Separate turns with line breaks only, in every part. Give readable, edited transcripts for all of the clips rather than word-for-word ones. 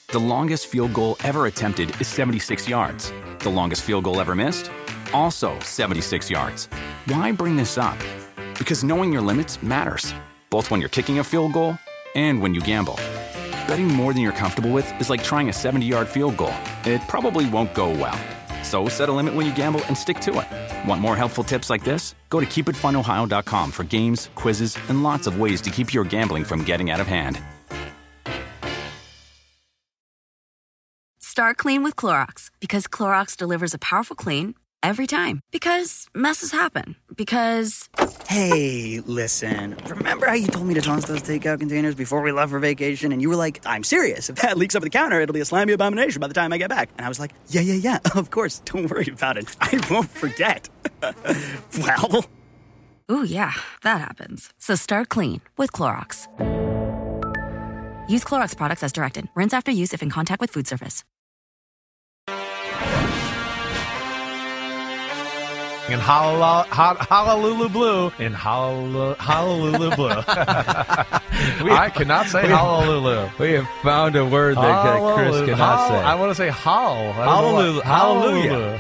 The longest field goal ever attempted is 76 yards. The longest field goal ever missed? Also 76 yards. Why bring this up? Because knowing your limits matters, both when you're kicking a field goal and when you gamble. Betting more than you're comfortable with is like trying a 70-yard field goal. It probably won't go well. So set a limit when you gamble and stick to it. Want more helpful tips like this? Go to keepitfunohio.com for games, quizzes, and lots of ways to keep your gambling from getting out of hand.
Start clean with Clorox, because Clorox delivers a powerful clean every time. Because messes happen. Because...
Hey, listen. Remember how you told me to toss those takeout containers before we left for vacation? And you were like, I'm serious. If that leaks over the counter, it'll be a slimy abomination by the time I get back. And I was like, yeah, of course. Don't worry about it. I won't forget. Well...
Ooh, yeah, that happens. So start clean with Clorox. Use Clorox products as directed. Rinse after use if in contact with food surface.
In Honolulu Blue. In Honolulu Blue. I cannot say Honolulu.
We have found a word that Chris cannot say.
I want to say
Hallelujah.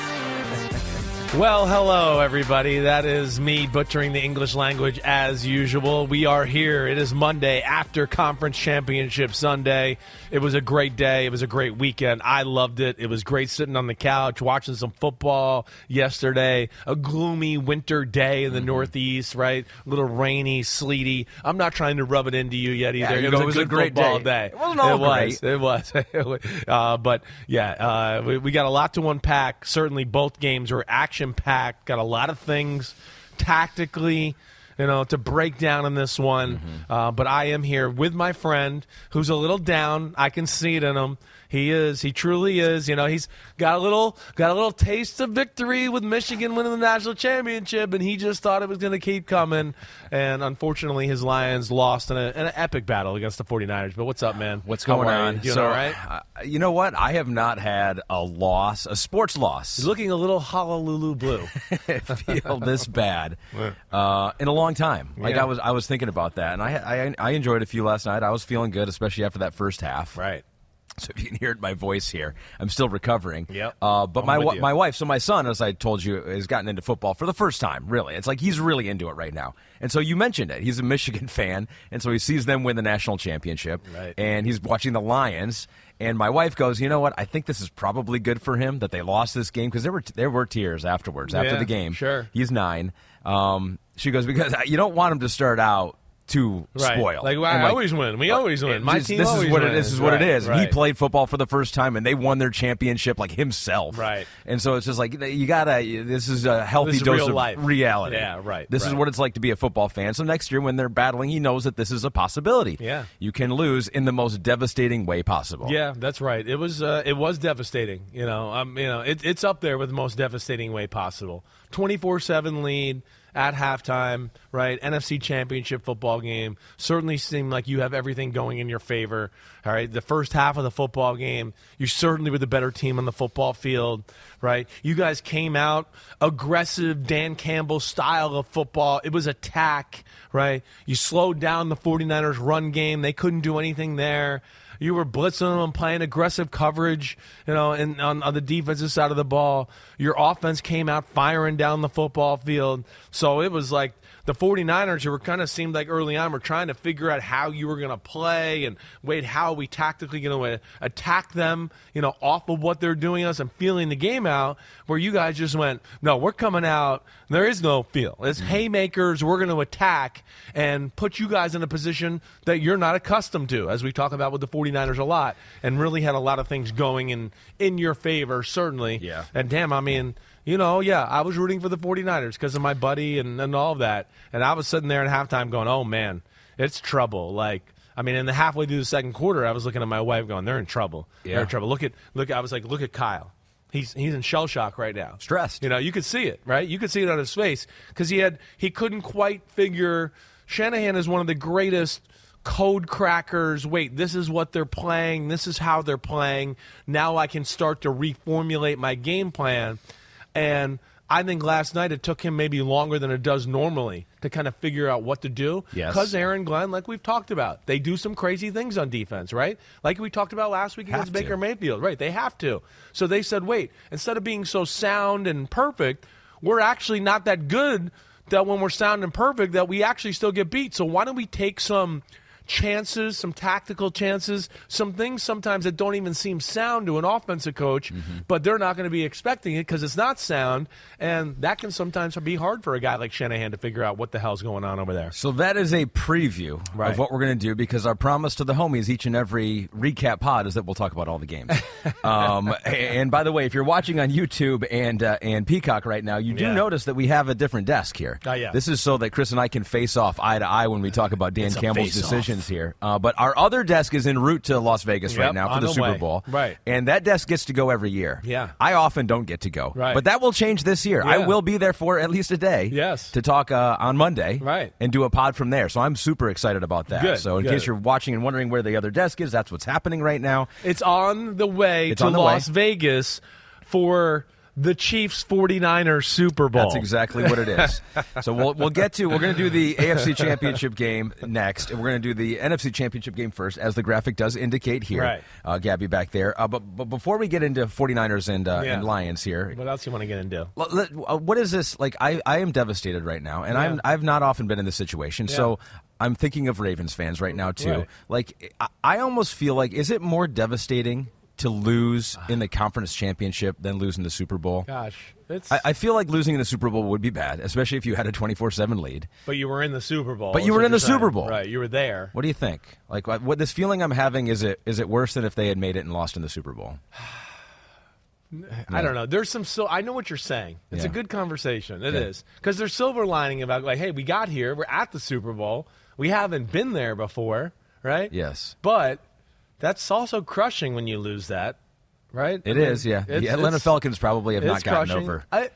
Well, hello, everybody. That is me butchering the English language as usual. We are here. It is Monday after Conference Championship Sunday. It was a great day. It was a great weekend. I loved it. It was great sitting on the couch, watching some football yesterday. A gloomy winter day in the Northeast, right? A little rainy, sleety. I'm not trying to rub it into you yet either.
Yeah,
it was a great football day.
It wasn't all great.
It was. But, yeah, we got a lot to unpack. Certainly both games were action-packed. Got a lot of things tactically, to break down in this one. But I am here with my friend who's a little down. I can see it in him. He is. He truly is. He's got a little taste of victory with Michigan winning the national championship, and he just thought it was going to keep coming. And unfortunately, his Lions lost in an epic battle against the 49ers. But what's up, man?
What's going on?
You all right?
You know what? I have not had a sports loss.
You're looking a little Honolulu Blue.
Feel this bad in a long time. Like
Yeah.
I was thinking about that, and I enjoyed a few last night. I was feeling good, especially after that first half.
Right.
So if you can hear my voice here, I'm still recovering.
Yep.
But my wife, so my son, as I told you, has gotten into football for the first time, really. It's like he's really into it right now. And so you mentioned it. He's a Michigan fan, and so he sees them win the national championship.
Right.
And he's watching the Lions. And my wife goes, you know what? I think this is probably good for him that they lost this game, because there were tears afterwards, after the game.
Sure.
He's 9. She goes, because you don't want him to start out too spoiled.
Like, I always win. We always win. My team always wins.
This is what it is.
Right.
He played football for the first time, and they won their championship like himself.
Right.
And so it's just like, you gotta. This is a healthy dose
real
of
life.
reality.
Yeah, right.
This is what it's like to be a football fan. So next year, when they're battling, he knows that this is a possibility.
Yeah.
You can lose in the most devastating way possible.
Yeah, that's right. It was devastating. It's up there with the most devastating way possible. 24-7 lead at halftime, right? NFC Championship football game. Certainly seemed like you have everything going in your favor. All right, the first half of the football game, you certainly were the better team on the football field, right? You guys came out aggressive, Dan Campbell style of football. It was attack, right? You slowed down the 49ers run game. They couldn't do anything there. You were blitzing them, playing aggressive coverage, and on the defensive side of the ball. Your offense came out firing down the football field. So it was like the 49ers, who were kind of seemed like early on, were trying to figure out how you were going to play and how are we tactically going to attack them, off of what they're doing us and feeling the game out, where you guys just went, no, we're coming out. There is no feel. It's haymakers. We're going to attack and put you guys in a position that you're not accustomed to, as we talk about with the 49ers a lot, and really had a lot of things going in your favor, certainly.
Yeah.
And damn, I mean, I was rooting for the 49ers because of my buddy and all of that. And I was sitting there at halftime going, oh, man, it's trouble. In the halfway through the second quarter, I was looking at my wife going, they're in trouble.
Yeah.
They're in trouble. I was like, look at Kyle. He's in shell shock right now.
Stressed.
You could see it, right? You could see it on his face because he couldn't quite figure. Shanahan is one of the greatest code crackers. Wait, this is what they're playing. This is how they're playing. Now I can start to reformulate my game plan. And I think last night it took him maybe longer than it does normally to kind of figure out what to do.
Yes.
Because Aaron Glenn, like we've talked about, they do some crazy things on defense, right? Like we talked about last week against Baker Mayfield. Right, they have to. So they said, wait, instead of being so sound and perfect, we're actually not that good that when we're sound and perfect that we actually still get beat. So why don't we take some chances, some tactical chances, some things sometimes that don't even seem sound to an offensive coach, but they're not going to be expecting it because it's not sound, and that can sometimes be hard for a guy like Shanahan to figure out what the hell's going on over there.
So that is a preview of what we're going to do, because our promise to the homies each and every recap pod is that we'll talk about all the games. And by the way, if you're watching on YouTube and Peacock right now, you do notice that we have a different desk here.
Yeah.
This is so that Chris and I can face off eye to eye when we talk about Dan Campbell's decision here. But our other desk is en route to Las Vegas right now for the Super Bowl.
Right.
And that desk gets to go every year.
Yeah.
I often don't get to go.
Right.
But that will change this year.
Yeah.
I will be there for at least a day to talk on Monday and do a pod from there. So I'm super excited about that.
Good.
So in case you're watching and wondering where the other desk is, that's what's happening right now.
It's on the way to Las Vegas for the Chiefs 49ers Super Bowl.
That's exactly what it is. So we're going to do the AFC Championship game next, and we're going to do the NFC Championship game first, as the graphic does indicate here. Right. Gabby back there. But before we get into 49ers and Lions here.
What else you want to get into?
What is this? Like, I am devastated right now, and I've not often been in this situation, so I'm thinking of Ravens fans right now, too.
Right.
Like, I almost feel like, is it more devastating to lose in the conference championship than lose in the Super Bowl?
Gosh.
I feel like losing in the Super Bowl would be bad, especially if you had a 24-7 lead.
But you were in the Super Bowl.
But you were in the Super Bowl.
Right, you were there.
What do you think? Like, what this feeling I'm having, is it worse than if they had made it and lost in the Super Bowl?
I don't know. There's some I know what you're saying. It's a good conversation. It is. Because there's silver lining about, like, hey, we got here. We're at the Super Bowl. We haven't been there before, right?
Yes.
But that's also crushing when you lose that, right?
It is, yeah. The Atlanta Falcons probably have not gotten
crushing.
over.
I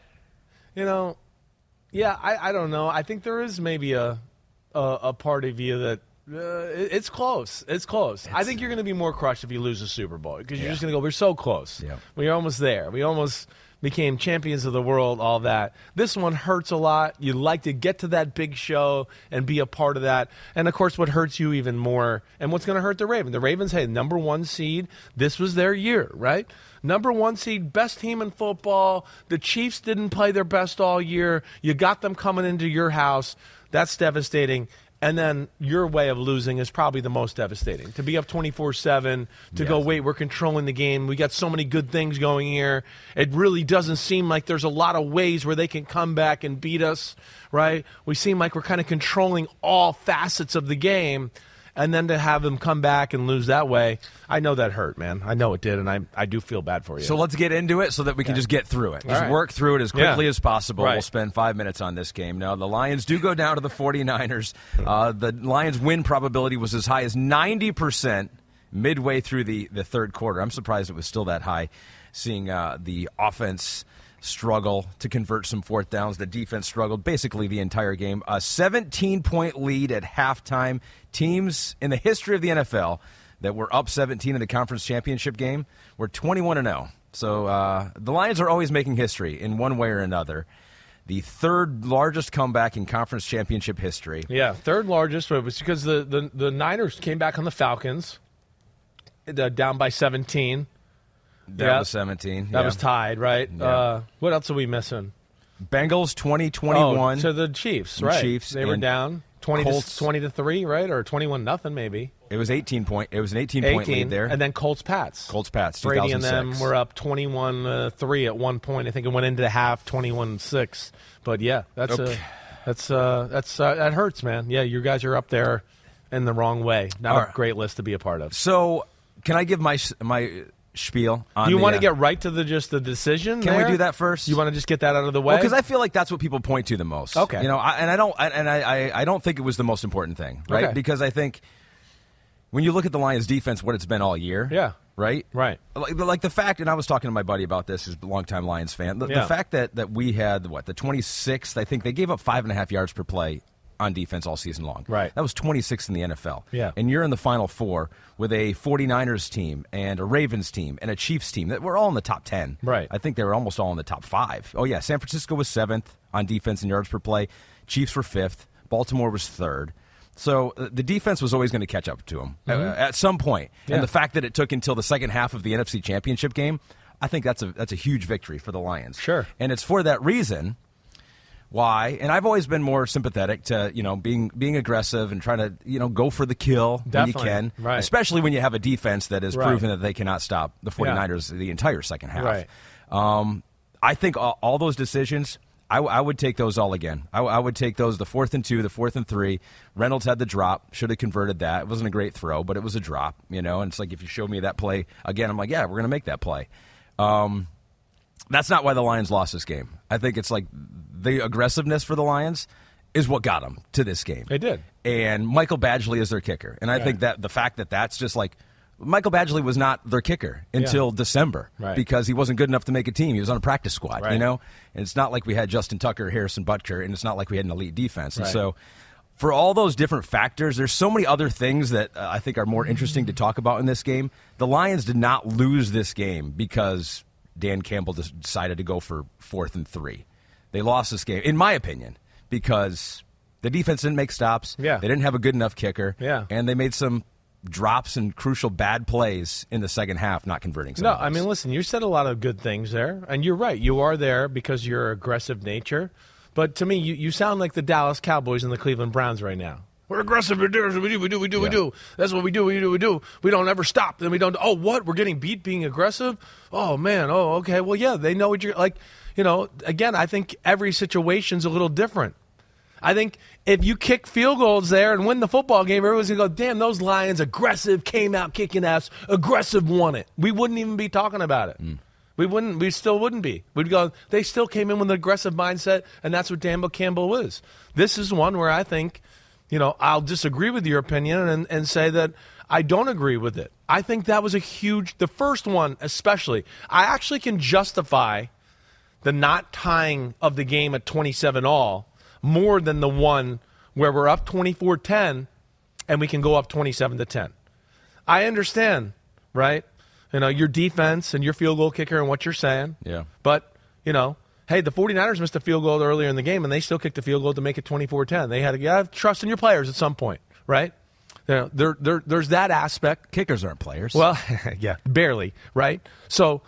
don't know. I think there is maybe a part of you that it's close. It's close. I think you're going to be more crushed if you lose the Super Bowl, because you're just going to go, we're so close.
Yeah.
We're almost there. We almost became champions of the world, all that. This one hurts a lot. You'd like to get to that big show and be a part of that. And, of course, what hurts you even more, and what's going to hurt the Ravens. The Ravens, hey, number one seed. This was their year, right? Number one seed, best team in football. The Chiefs didn't play their best all year. You got them coming into your house. That's devastating. And then your way of losing is probably the most devastating. To be up 24/7, to go, wait, we're controlling the game. We got so many good things going here. It really doesn't seem like there's a lot of ways where they can come back and beat us, right? We seem like we're kind of controlling all facets of the game. And then to have them come back and lose that way, I know that hurt, man. I know it did, and I do feel bad for you.
So let's get into it so that we can just get through it. Just work through it as quickly as possible. We'll spend 5 minutes on this game. Now, the Lions do go down to the 49ers. The Lions' win probability was as high as 90% midway through the third quarter. I'm surprised it was still that high, seeing the offense struggle to convert some fourth downs. The defense struggled basically the entire game. A 17-point lead at halftime. Teams in the history of the NFL that were up 17 in the conference championship game were 21-0. So the Lions are always making history in one way or another. The third largest comeback in conference championship history.
Yeah, third largest. But it was because the Niners came back on the Falcons, down by 17.
That was 17.
That was tied, right?
Yeah.
What else are we missing?
Bengals 20-21.
So the Chiefs, right?
Chiefs,
they were down 20-3, right? Or 21-0 maybe.
It was 18 point. It was an 18-point lead there.
And then Colts-Pats.
Colts-Pats, 2006.
Brady and them were up 21-3 at one point. I think it went into the half 21-6. But yeah, that hurts, man. Yeah, you guys are up there in the wrong way. Not a great list to be a part of.
So, can I give my spiel on
Do you want to get right to the decision?
Can we do that first?
You want to just get that out of the way?
Well, because I feel like that's what people point to the most.
Okay.
You know, I don't think it was the most important thing, right?
Okay.
Because I think when you look at the Lions' defense, what it's been all year, right?
Right.
Like the fact, and I was talking to my buddy about this, who's a longtime Lions fan. The fact that we had the 26th, I think they gave up 5.5 yards per play on defense all season long.
Right.
That was 26th in the NFL.
Yeah.
And you're in the Final Four with a 49ers team and a Ravens team and a Chiefs team that were all in the top 10.
Right.
I think they were almost all in the top 5. Oh, yeah, San Francisco was 7th on defense and yards per play. Chiefs were 5th. Baltimore was 3rd. So the defense was always going to catch up to them at some point.
Yeah.
And the fact that it took until the second half of the NFC Championship game, I think that's a huge victory for the Lions.
Sure.
And it's for that reason why, and I've always been more sympathetic to, being aggressive and trying to, go for the kill when you can.
Right.
Especially when you have a defense that has
Right.
proven that they cannot stop the 49ers the entire second half.
Right.
I think all those decisions, I would take those all again. I would take those, the 4th and 2, the 4th and 3. Reynolds had the drop, should have converted that. It wasn't a great throw, but it was a drop, and it's like if you showed me that play again, I'm like, yeah, we're going to make that play. That's not why the Lions lost this game. I think it's like the aggressiveness for the Lions is what got them to this game.
They did.
And Michael Badgley is their kicker. And I think that the fact that that's just like Michael Badgley was not their kicker until December because he wasn't good enough to make a team. He was on a practice squad, And it's not like we had Justin Tucker, Harrison Butker, and it's not like we had an elite defense. And so for all those different factors, there's so many other things that I think are more interesting to talk about in this game. The Lions did not lose this game because Dan Campbell decided to go for 4th and 3. They lost this game, in my opinion, because the defense didn't make stops.
Yeah.
They didn't have a good enough kicker.
Yeah.
And they made some drops and crucial bad plays in the second half, not converting some of those.
I mean, listen, you said a lot of good things there, and you're right. You are there because of your aggressive nature. But to me, you sound like the Dallas Cowboys and the Cleveland Browns right now. We're aggressive. We do. That's what we do. We don't ever stop. Then we don't. Oh, what? We're getting beat being aggressive? Oh, man. Oh, okay. Well, yeah, they know what you're like. Again, I think every situation's a little different. I think if you kick field goals there and win the football game, everyone's going to go, damn, those Lions, aggressive, came out kicking ass, aggressive, won it. We wouldn't even be talking about it. We still wouldn't be. We'd go, they still came in with an aggressive mindset, and that's what Dan Campbell is. This is one where I think, I'll disagree with your opinion and say that I don't agree with it. I think that was the first one especially. I actually can justify the not tying of the game at 27-all more than the one where we're up 24-10 and we can go up 27-10. I understand, right? Your defense and your field goal kicker and what you're saying.
Yeah.
But, hey, the 49ers missed a field goal earlier in the game and they still kicked a field goal to make it 24-10. They had to have trust in your players at some point, right? There's that aspect.
Kickers aren't players.
Well, yeah, barely, right? So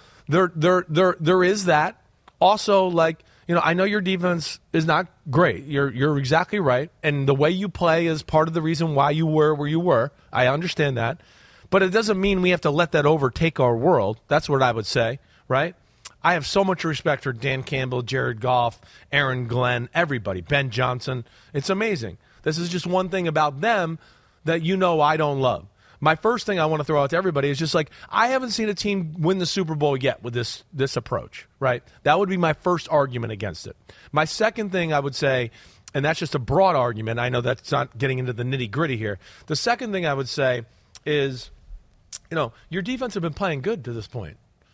there is that. Also, I know your defense is not great. You're exactly right. And the way you play is part of the reason why you were where you were. I understand that. But it doesn't mean we have to let that overtake our world. That's what I would say, right? I have so much respect for Dan Campbell, Jared Goff, Aaron Glenn, everybody, Ben Johnson. It's amazing. This is just one thing about them that I don't love. My first thing I want to throw out to everybody is just I haven't seen a team win the Super Bowl yet with this approach, right? That would be my first argument against it. My second thing I would say, and that's just a broad argument, I know that's not getting into the nitty-gritty here. The second thing I would say is, your defense have been playing good to this point.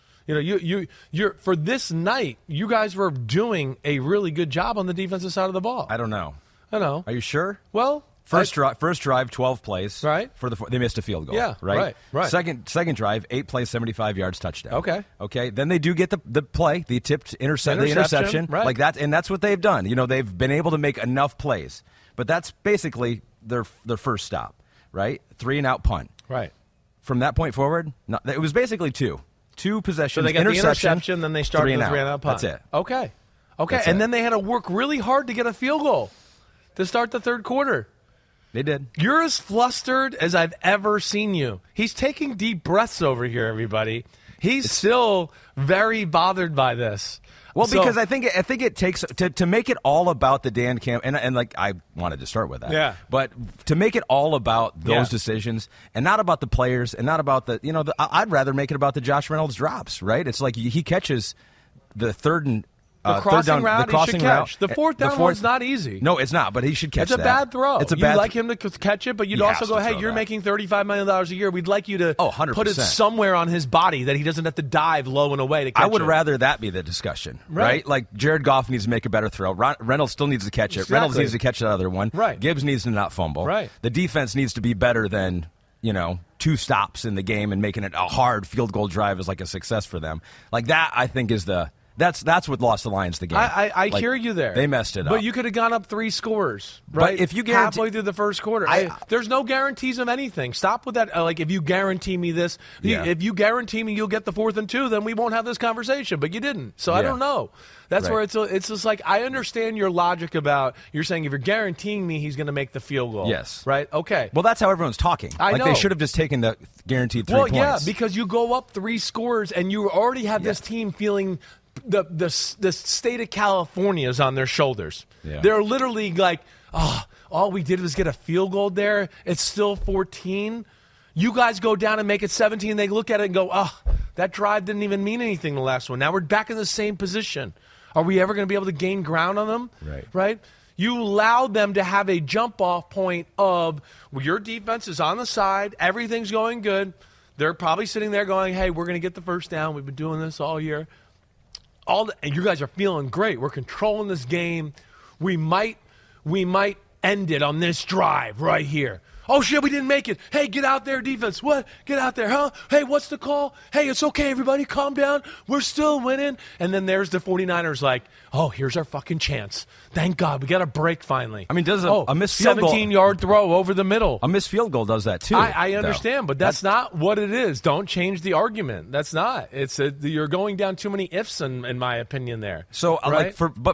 You're for this night, you guys were doing a really good job on the defensive side of the ball.
I don't know.
I know.
Are you sure?
Well,
First drive, 12 plays.
Right.
They missed a field goal.
Yeah.
Right. Second drive, 8 plays, 75 yards, touchdown. Okay. Then they do get the play, the tipped interception,
right.
like that, and that's what they've done. They've been able to make enough plays, but that's basically their first stop, right? 3-and-out punt.
Right.
From that point forward, it was basically two possessions.
So they got the interception, then they started the 3-and-out punt.
That's it.
Okay.
That's
and
it.
then they had to work really hard to get a field goal to start the third quarter.
They did.
You're as flustered as I've ever seen you. He's taking deep breaths over here, everybody. He's still very bothered by this.
Well, because I think it takes to make it all about the Dan Campbell, and I wanted to start with that.
Yeah.
But to make it all about those decisions and not about the players and not about I'd rather make it about the Josh Reynolds drops, right? It's like he catches the 3rd and
The crossing route, he should catch. The fourth down one's not easy.
No, it's not, but he should catch that.
It's a bad throw.
You'd
like him to catch it, but you'd also go, hey, you're making $35 million a year. We'd like you to
100%.
Put it somewhere on his body that he doesn't have to dive low and away to catch it.
I would rather that be the discussion, right? Like, Jared Goff needs to make a better throw. Reynolds still needs to catch it.
Exactly.
Reynolds needs to catch that other one.
Right.
Gibbs needs to not fumble.
Right.
The defense needs to be better than, 2 stops in the game and making it a hard field goal drive is like a success for them. Like, that, I think, is That's what lost the Lions the game.
I hear you there.
They messed it up.
But you could have gone up 3 scores, right?
But if you
halfway through the first quarter. There's no guarantees of anything. Stop with that. If you guarantee me this, if you guarantee me you'll get the 4th and 2, then we won't have this conversation. But you didn't. So I don't know. That's where it's just like, I understand your logic about, you're saying if you're guaranteeing me he's going to make the field goal.
Yes.
Right? Okay.
Well, that's how everyone's talking.
I know.
They should have just taken the guaranteed 3 points.
Well, yeah, because you go up 3 scores and you already have this team feeling the state of California is on their shoulders. Yeah. They're literally like, all we did was get a field goal there. It's still 14. You guys go down and make it 17. They look at it and go, that drive didn't even mean anything the last one. Now we're back in the same position. Are we ever going to be able to gain ground on them? Right? You allowed them to have a jump-off point of, your defense is on the side. Everything's going good. They're probably sitting there going, hey, we're going to get the first down. We've been doing this all year. And you guys are feeling great. We're controlling this game. We might end it on this drive right here. Oh, shit, we didn't make it. Hey, get out there, defense. What? Get out there, huh? Hey, what's the call? Hey, it's okay, everybody. Calm down. We're still winning. And then there's the 49ers like, here's our fucking chance. Thank God. We got a break finally.
I mean, does a missed field goal.
17-yard throw over the middle.
A missed field goal does that, too.
I understand, but that's not what it is. Don't change the argument. That's not. You're going down too many ifs, in my opinion, there.
So,
right?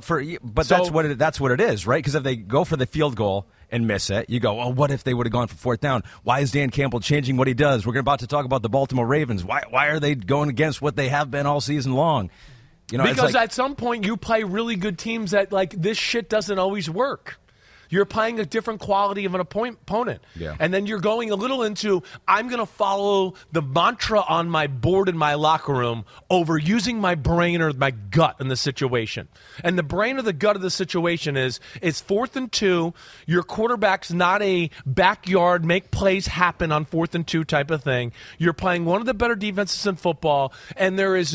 that's what it is, right? Because if they go for the field goal and miss it, you go, what if they would have gone for 4th down? Why is Dan Campbell changing what he does? We're about to talk about the Baltimore Ravens. Why are they going against what they have been all season long?
Because at some point you play really good teams that, this shit doesn't always work. You're playing a different quality of an opponent. Yeah. And then you're going a little into, I'm going to follow the mantra on my board in my locker room over using my brain or my gut in the situation. And the brain or the gut of the situation is, it's 4th and 2. Your quarterback's not a backyard, make plays happen on 4th and 2 type of thing. You're playing one of the better defenses in football, and there is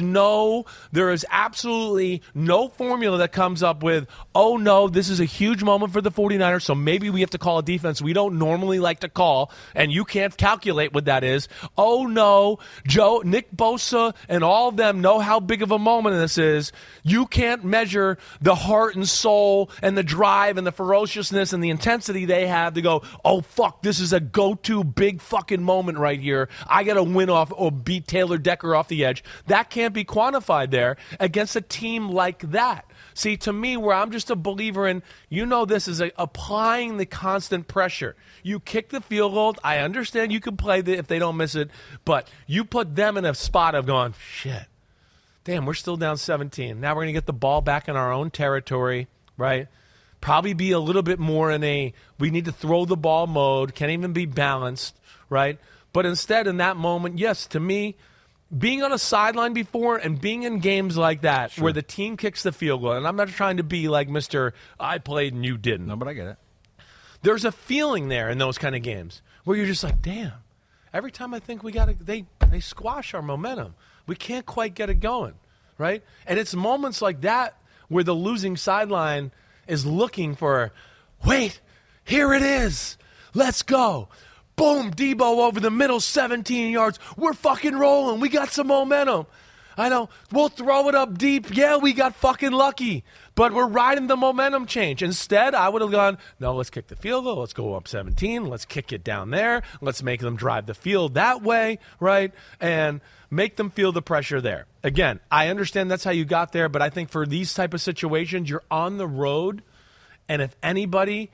absolutely no formula that comes up with, this is a huge moment for the 49ers. So maybe we have to call a defense we don't normally like to call, and you can't calculate what that is. Oh, no, Nick Bosa and all of them know how big of a moment this is. You can't measure the heart and soul and the drive and the ferociousness and the intensity they have to go, fuck, this is a go-to big fucking moment right here. I got to win off or beat Taylor Decker off the edge. That can't be quantified there against a team like that. See, to me, where I'm just a believer in, this is applying the constant pressure. You kick the field goal. I understand you can play if they don't miss it, but you put them in a spot of going, shit, damn, we're still down 17. Now we're going to get the ball back in our own territory, right? Probably be a little bit more in we need to throw the ball mode, can't even be balanced, right? But instead, in that moment, yes, to me, being on a sideline before and being in games like that where the team kicks the field goal, and I'm not trying to be like Mr. I played and you didn't.
No, but I get it.
There's a feeling there in those kind of games where you're just like, damn, every time I think they squash our momentum. We can't quite get it going, right? And it's moments like that where the losing sideline is looking for, wait, here it is. Let's go. Boom, Debo over the middle, 17 yards. We're fucking rolling. We got some momentum. I know. We'll throw it up deep. Yeah, we got fucking lucky. But we're riding the momentum change. Instead, I would have gone, no, let's kick the field goal. Let's go up 17. Let's kick it down there. Let's make them drive the field that way, right? And make them feel the pressure there. Again, I understand that's how you got there, but I think for these type of situations, you're on the road. And if anybody,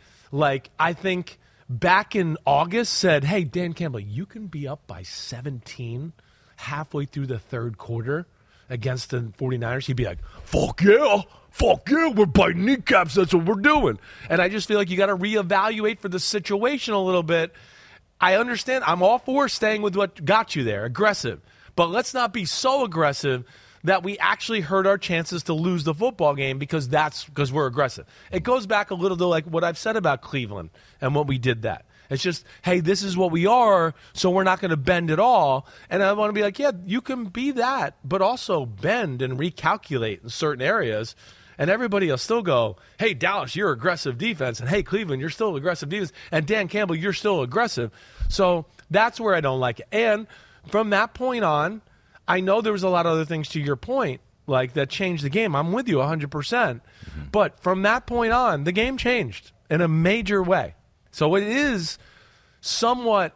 I think back in August said, hey, Dan Campbell, you can be up by 17 halfway through the third quarter against the 49ers, he'd be like, fuck yeah, we're biting kneecaps, that's what we're doing. And I just feel like you got to reevaluate for the situation a little bit. I understand. I'm all for staying with what got you there, aggressive. But let's not be so aggressive that we actually hurt our chances to lose the football game because we're aggressive. It goes back a little to like what I've said about Cleveland and what we did that. It's just, hey, this is what we are, so we're not going to bend at all. And I want to be like, yeah, you can be that, but also bend and recalculate in certain areas. And everybody will still go, hey, Dallas, you're aggressive defense. And, hey, Cleveland, you're still aggressive defense. And Dan Campbell, you're still aggressive. So that's where I don't like it. And from that point on, I know there was a lot of other things to your point, like that changed the game. I'm with you 100%. But from that point on, the game changed in a major way. So it is somewhat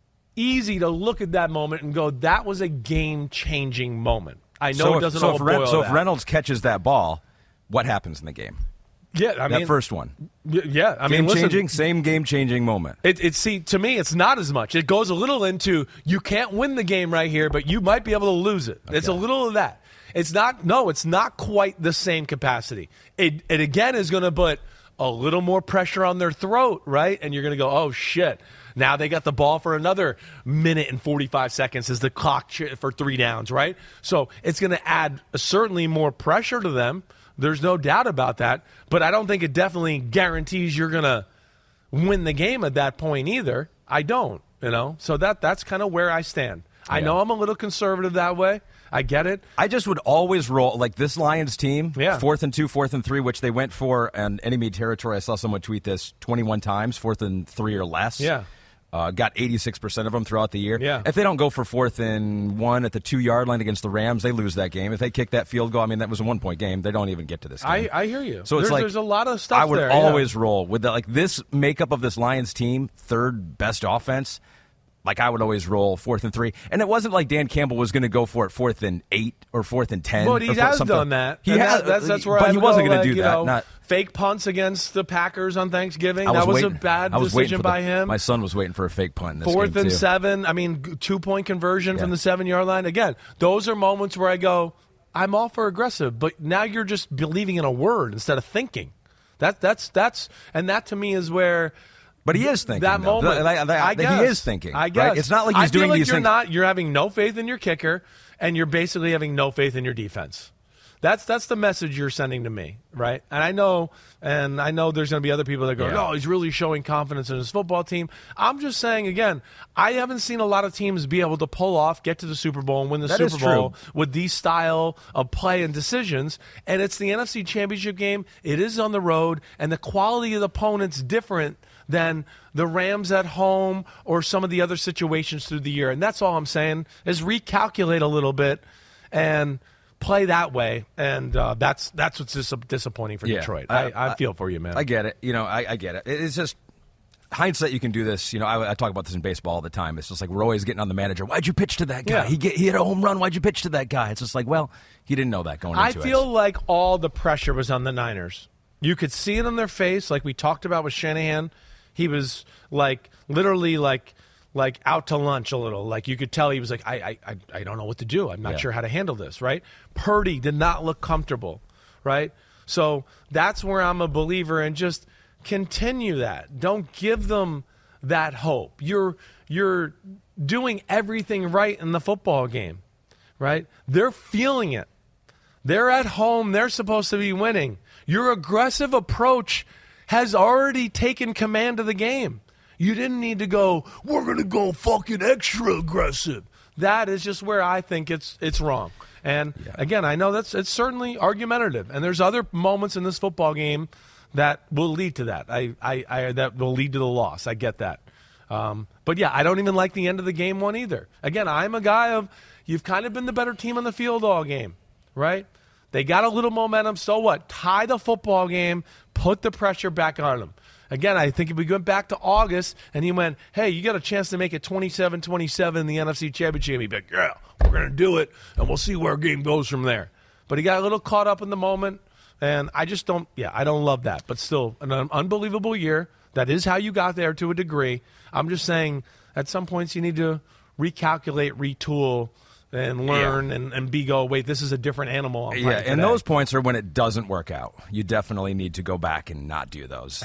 easy to look at that moment and go, that was a game-changing moment. I know it doesn't all boil that.
So if Reynolds catches that ball, what happens in the game?
Yeah, I mean,
that first one.
Yeah, I mean,
game-changing, same game-changing moment.
See, to me, it's not as much. It goes a little into you can't win the game right here, but you might be able to lose it. Okay. It's a little of that. It's not quite the same capacity. It again is going to put a little more pressure on their throat, right? And you're going to go, oh, shit. Now they got the ball for another minute and 45 seconds as the clock for 3 downs, right? So it's going to add certainly more pressure to them. There's no doubt about that. But I don't think it definitely guarantees you're going to win the game at that point either. I don't, So that's kind of where I stand. Yeah. I know I'm a little conservative that way. I get it.
I just would always roll like this Lions team, 4th and 2, 4th and 3, which they went for in enemy territory. I saw someone tweet this 21 times, 4th and 3 or less.
Yeah.
Got 86% of them throughout the year.
Yeah.
If they don't go for 4th and 1 at the 2-yard line against the Rams, they lose that game. If they kick that field goal, I mean, that was a 1-point game. They don't even get to this game.
I hear you.
So
there's a lot of stuff
I would
there,
always roll with this makeup of this Lions team, 3rd best offense. Like, I would always roll 4th and 3. And it wasn't like Dan Campbell was going to go for it 4th and 8 or 4th and 10.
But he has done that.
He has.
That's where
but he wasn't going to do that.
Fake punts against the Packers on Thanksgiving. That was a bad decision by him.
My son was waiting for a fake punt in this
4th
game,
and
too.
7. I mean, 2-point conversion from the 7-yard line. Again, those are moments where I go, I'm all for aggressive. But now you're just believing in a word instead of thinking. And that to me is where...
But he is thinking.
That moment, I guess.
He is thinking.
I guess.
Right? It's not like he's doing these things.
You're having no faith in your kicker, and you're basically having no faith in your defense. That's the message you're sending to me, right? And I know there's going to be other people that go, no, he's really showing confidence in his football team. I'm just saying, again, I haven't seen a lot of teams be able to pull off, get to the Super Bowl, and win the Super Bowl with these style of play and decisions. And it's the NFC Championship game. It is on the road, and the quality of the opponent's different than the Rams at home or some of the other situations through the year. And that's all I'm saying is recalculate a little bit and play that way. And that's what's disappointing for Detroit. I feel for you, man.
I get it. I get it. It's just hindsight. You can do this. I talk about this in baseball all the time. It's just like we're always getting on the manager. Why'd you pitch to that guy?
Yeah.
He hit a home run. Why'd you pitch to that guy? It's just like, well, he didn't know that going into it.
I feel like all the pressure was on the Niners. You could see it on their face, like we talked about with Shanahan. He was literally out to lunch a little. Like you could tell he was like, I don't know what to do. I'm not sure how to handle this, right? Purdy did not look comfortable, right? So that's where I'm a believer in just continue that. Don't give them that hope. You're doing everything right in the football game, right? They're feeling it. They're at home. They're supposed to be winning. Your aggressive approach has already taken command of the game. You didn't need to go, we're going to go fucking extra aggressive. That is just where I think it's wrong. And, again, I know it's certainly argumentative. And there's other moments in this football game that will lead to that. That will lead to the loss. I get that. But, I don't even like the end of the game one either. Again, I'm a guy of you've kind of been the better team on the field all game, right? They got a little momentum. So what? Tie the football game. Put the pressure back on them. Again, I think if we went back to August and he went, hey, you got a chance to make it 27-27 in the NFC Championship, he'd be like, yeah, we're going to do it, and we'll see where our game goes from there. But he got a little caught up in the moment, and I just don't love that. But still, an unbelievable year. That is how you got there to a degree. I'm just saying at some points you need to recalculate, retool, and learn and wait, this is a different animal.
And those points are when it doesn't work out. You definitely need to go back and not do those.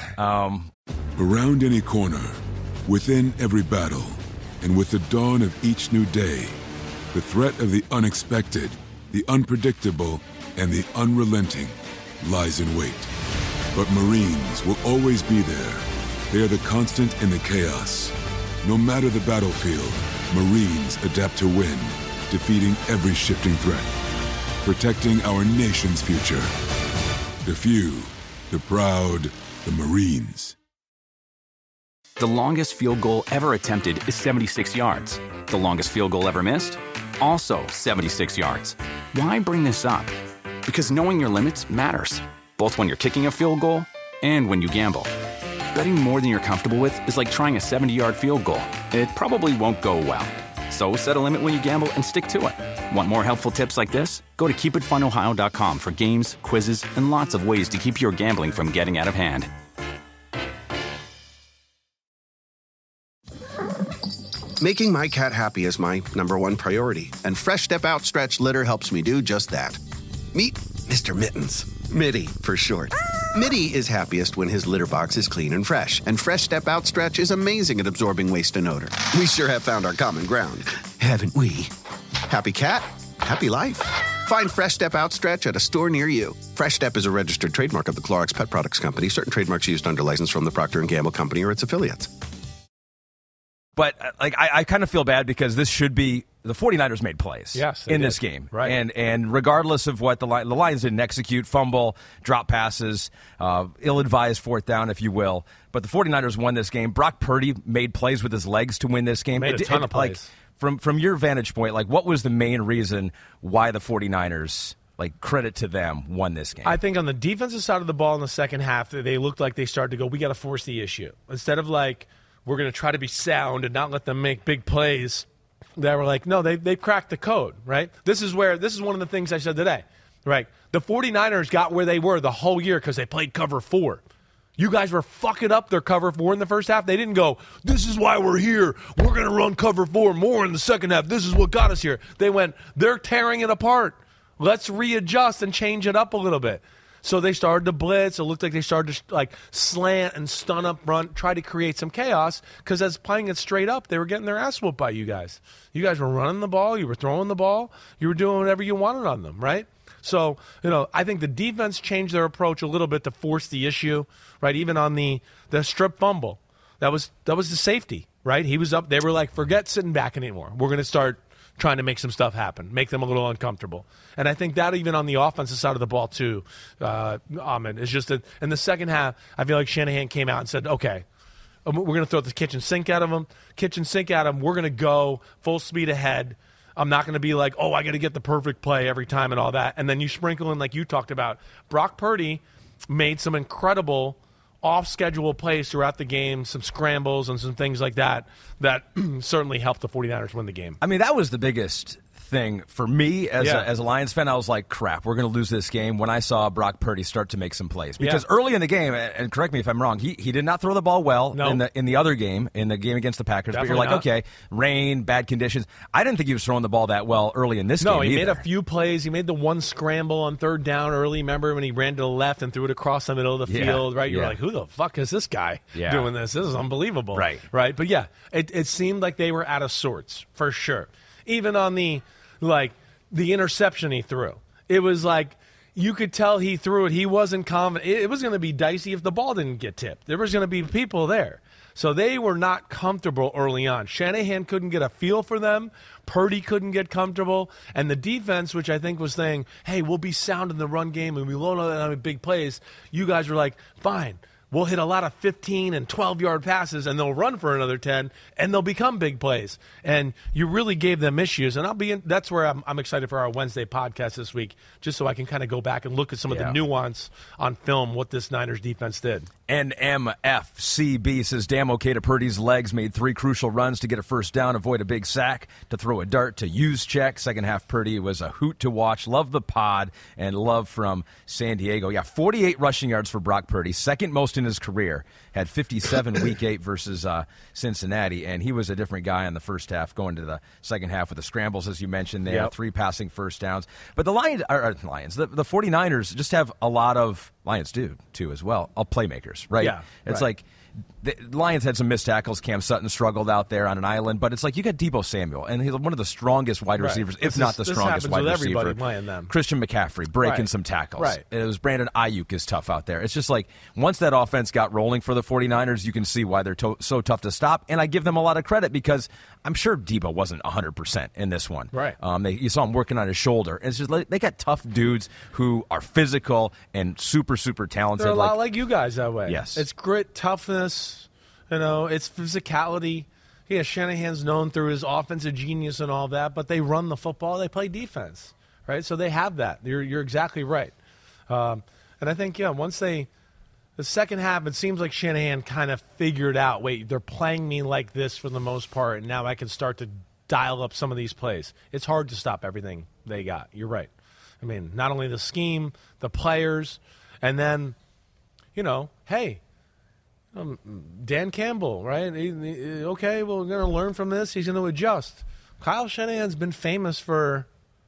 Around any corner, within every battle, and with the dawn of each new day, the threat of the unexpected, The unpredictable and the unrelenting lies in wait. But Marines will always be there. They are the constant in the chaos. No matter the battlefield, Marines adapt to win, defeating every shifting threat, protecting our nation's future. The few, the proud, the Marines.
The longest field goal ever attempted is 76 yards. The longest field goal ever missed? Also 76 yards. Why bring this up? Because knowing your limits matters, both when you're kicking a field goal and when you gamble. Betting more than you're comfortable with is like trying a 70-yard field goal. It probably won't go well. So set a limit when you gamble and stick to it. Want more helpful tips like this? Go to keepitfunohio.com for games, quizzes, and lots of ways to keep your gambling from getting out of hand.
Making my cat happy is my #1 priority, and Fresh Step Outstretch litter helps me do just that. Meet Mr. Mittens. Mitty, for short. Mitty is happiest when his litter box is clean and fresh, and Fresh Step Outstretch is amazing at absorbing waste and odor. We sure have found our common ground, haven't we? Happy cat, happy life. Find Fresh Step Outstretch at a store near you. Fresh Step is a registered trademark of the Clorox Pet Products Company. Certain trademarks used under license from the Procter & Gamble Company or its affiliates.
But I kind of feel bad because this should be the 49ers made plays in this game.
Right.
And regardless of what the Lions didn't execute, fumble, drop passes, ill-advised fourth down, if you will. But the 49ers won this game. Brock Purdy made plays with his legs to win this game.
Made a ton of plays.
From your vantage point, what was the main reason why the 49ers, credit to them, won this game?
I think on the defensive side of the ball in the second half, they looked like they started to go, we got to force the issue. Instead of we're going to try to be sound and not let them make big plays. They were no, they've cracked the code, right? This is one of the things I said today, right? The 49ers got where they were the whole year because they played cover 4. You guys were fucking up their cover 4 in the first half. They didn't go, this is why we're here. We're going to run cover 4 more in the second half. This is what got us here. They went, they're tearing it apart. Let's readjust and change it up a little bit. So they started to blitz. It looked like they started to slant and stun up, run, try to create some chaos because as playing it straight up, they were getting their ass whooped by you guys. You guys were running the ball. You were throwing the ball. You were doing whatever you wanted on them, right? So, I think the defense changed their approach a little bit to force the issue, right? Even on the strip fumble. That was the safety, right? He was up. They were forget sitting back anymore. We're going to start trying to make some stuff happen, make them a little uncomfortable. And I think that even on the offensive side of the ball too, Ahmed, is just that in the second half, I feel like Shanahan came out and said, okay, we're going to throw the kitchen sink at him. We're going to go full speed ahead. I'm not going to be I got to get the perfect play every time and all that. And then you sprinkle in, like you talked about, Brock Purdy made some incredible off-schedule plays throughout the game, some scrambles and some things like that certainly helped the 49ers win the game.
I mean, that was the biggest thing for me as a Lions fan. I was like, crap, we're going to lose this game when I saw Brock Purdy start to make some plays. Because early in the game, and correct me if I'm wrong, he did not throw the ball well in the other game, in the game against the Packers.
Definitely
but you're okay, rain, bad conditions. I didn't think he was throwing the ball that well early in this game.
No, he
either.
made a few plays. He made the one scramble on third down early. Remember when he ran to the left and threw it across the middle of the field, right? You're like, who the fuck is this guy doing this? This is unbelievable. Right. But yeah, it seemed like they were out of sorts, for sure. Even on the interception he threw. It was you could tell he threw it. He wasn't confident. It was going to be dicey if the ball didn't get tipped. There was going to be people there. So they were not comfortable early on. Shanahan couldn't get a feel for them. Purdy couldn't get comfortable. And the defense, which I think was saying, hey, we'll be sound in the run game and we won't have big plays. You guys were like, fine. We'll hit a lot of 15 and 12-yard passes, and they'll run for another 10, and they'll become big plays. And you really gave them issues. And that's where I'm excited for our Wednesday podcast this week, just so I can kind of go back and look at some of the nuance on film, what this Niners defense did.
NMFCB says, damn okay to Purdy's legs, made 3 crucial runs to get a first down, avoid a big sack, to throw a dart, to use check. Second half Purdy was a hoot to watch. Love the pod, and love from San Diego. 48 rushing yards for Brock Purdy, second most in his career. Had 57 Week 8 versus Cincinnati, and he was a different guy in the first half, going to the second half with the scrambles, as you mentioned there, 3 passing first downs. But the Lions, the 49ers just have a lot of, Lions do, too, as well, playmakers, right?
Yeah,
it's the Lions had some missed tackles. Cam Sutton struggled out there on an island, but it's like you got Deebo Samuel, and he's one of the strongest wide receivers, if not the strongest wide receiver. Christian McCaffrey breaking some tackles.
Right.
It was Brandon Ayuk is tough out there. It's just like once that offense got rolling for the 49ers, you can see why they're so tough to stop, and I give them a lot of credit because I'm sure Deebo wasn't 100% in this one.
Right.
You saw him working on his shoulder. And it's just like, they got tough dudes who are physical and super, super talented.
They're a lot like you guys that way.
Yes.
It's grit, toughness, it's physicality. Yeah, Shanahan's known through his offensive genius and all that, but they run the football, they play defense, right? So they have that. You're exactly right. And I think, once the second half, it seems like Shanahan kind of figured out, wait, they're playing me like this for the most part, and now I can start to dial up some of these plays. It's hard to stop everything they got. You're right. I mean, not only the scheme, the players, and then, hey, Dan Campbell, right? Okay, well, we're going to learn from this. He's going to adjust. Kyle Shanahan's been famous for,